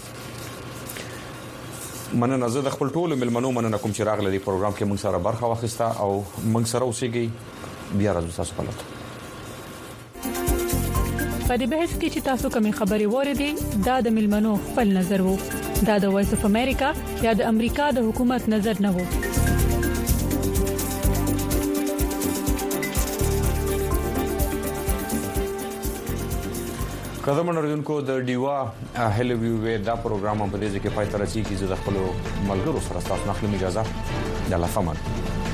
[SPEAKER 1] مننه زه د خپل ټولو ملمنو مننه کوم چې راغله دی پروګرام کې موږ سره برخه واخیسته او موږ سره اوسېږي بیا راځو تاسو په لټه
[SPEAKER 7] په دې بحث کې چې تاسو کومې خبرې وریدي دا د ملمنو خپل نظر وو دا د وایس اف امریکا یا د امریکا د حکومت نظر نه وو
[SPEAKER 1] قدم نردونکو د ډیوا هلوی دا پروګرام په دې کې پای تر رسیدي چې د خپل ملګرو سره تاسو نخلم اجازه د لفمن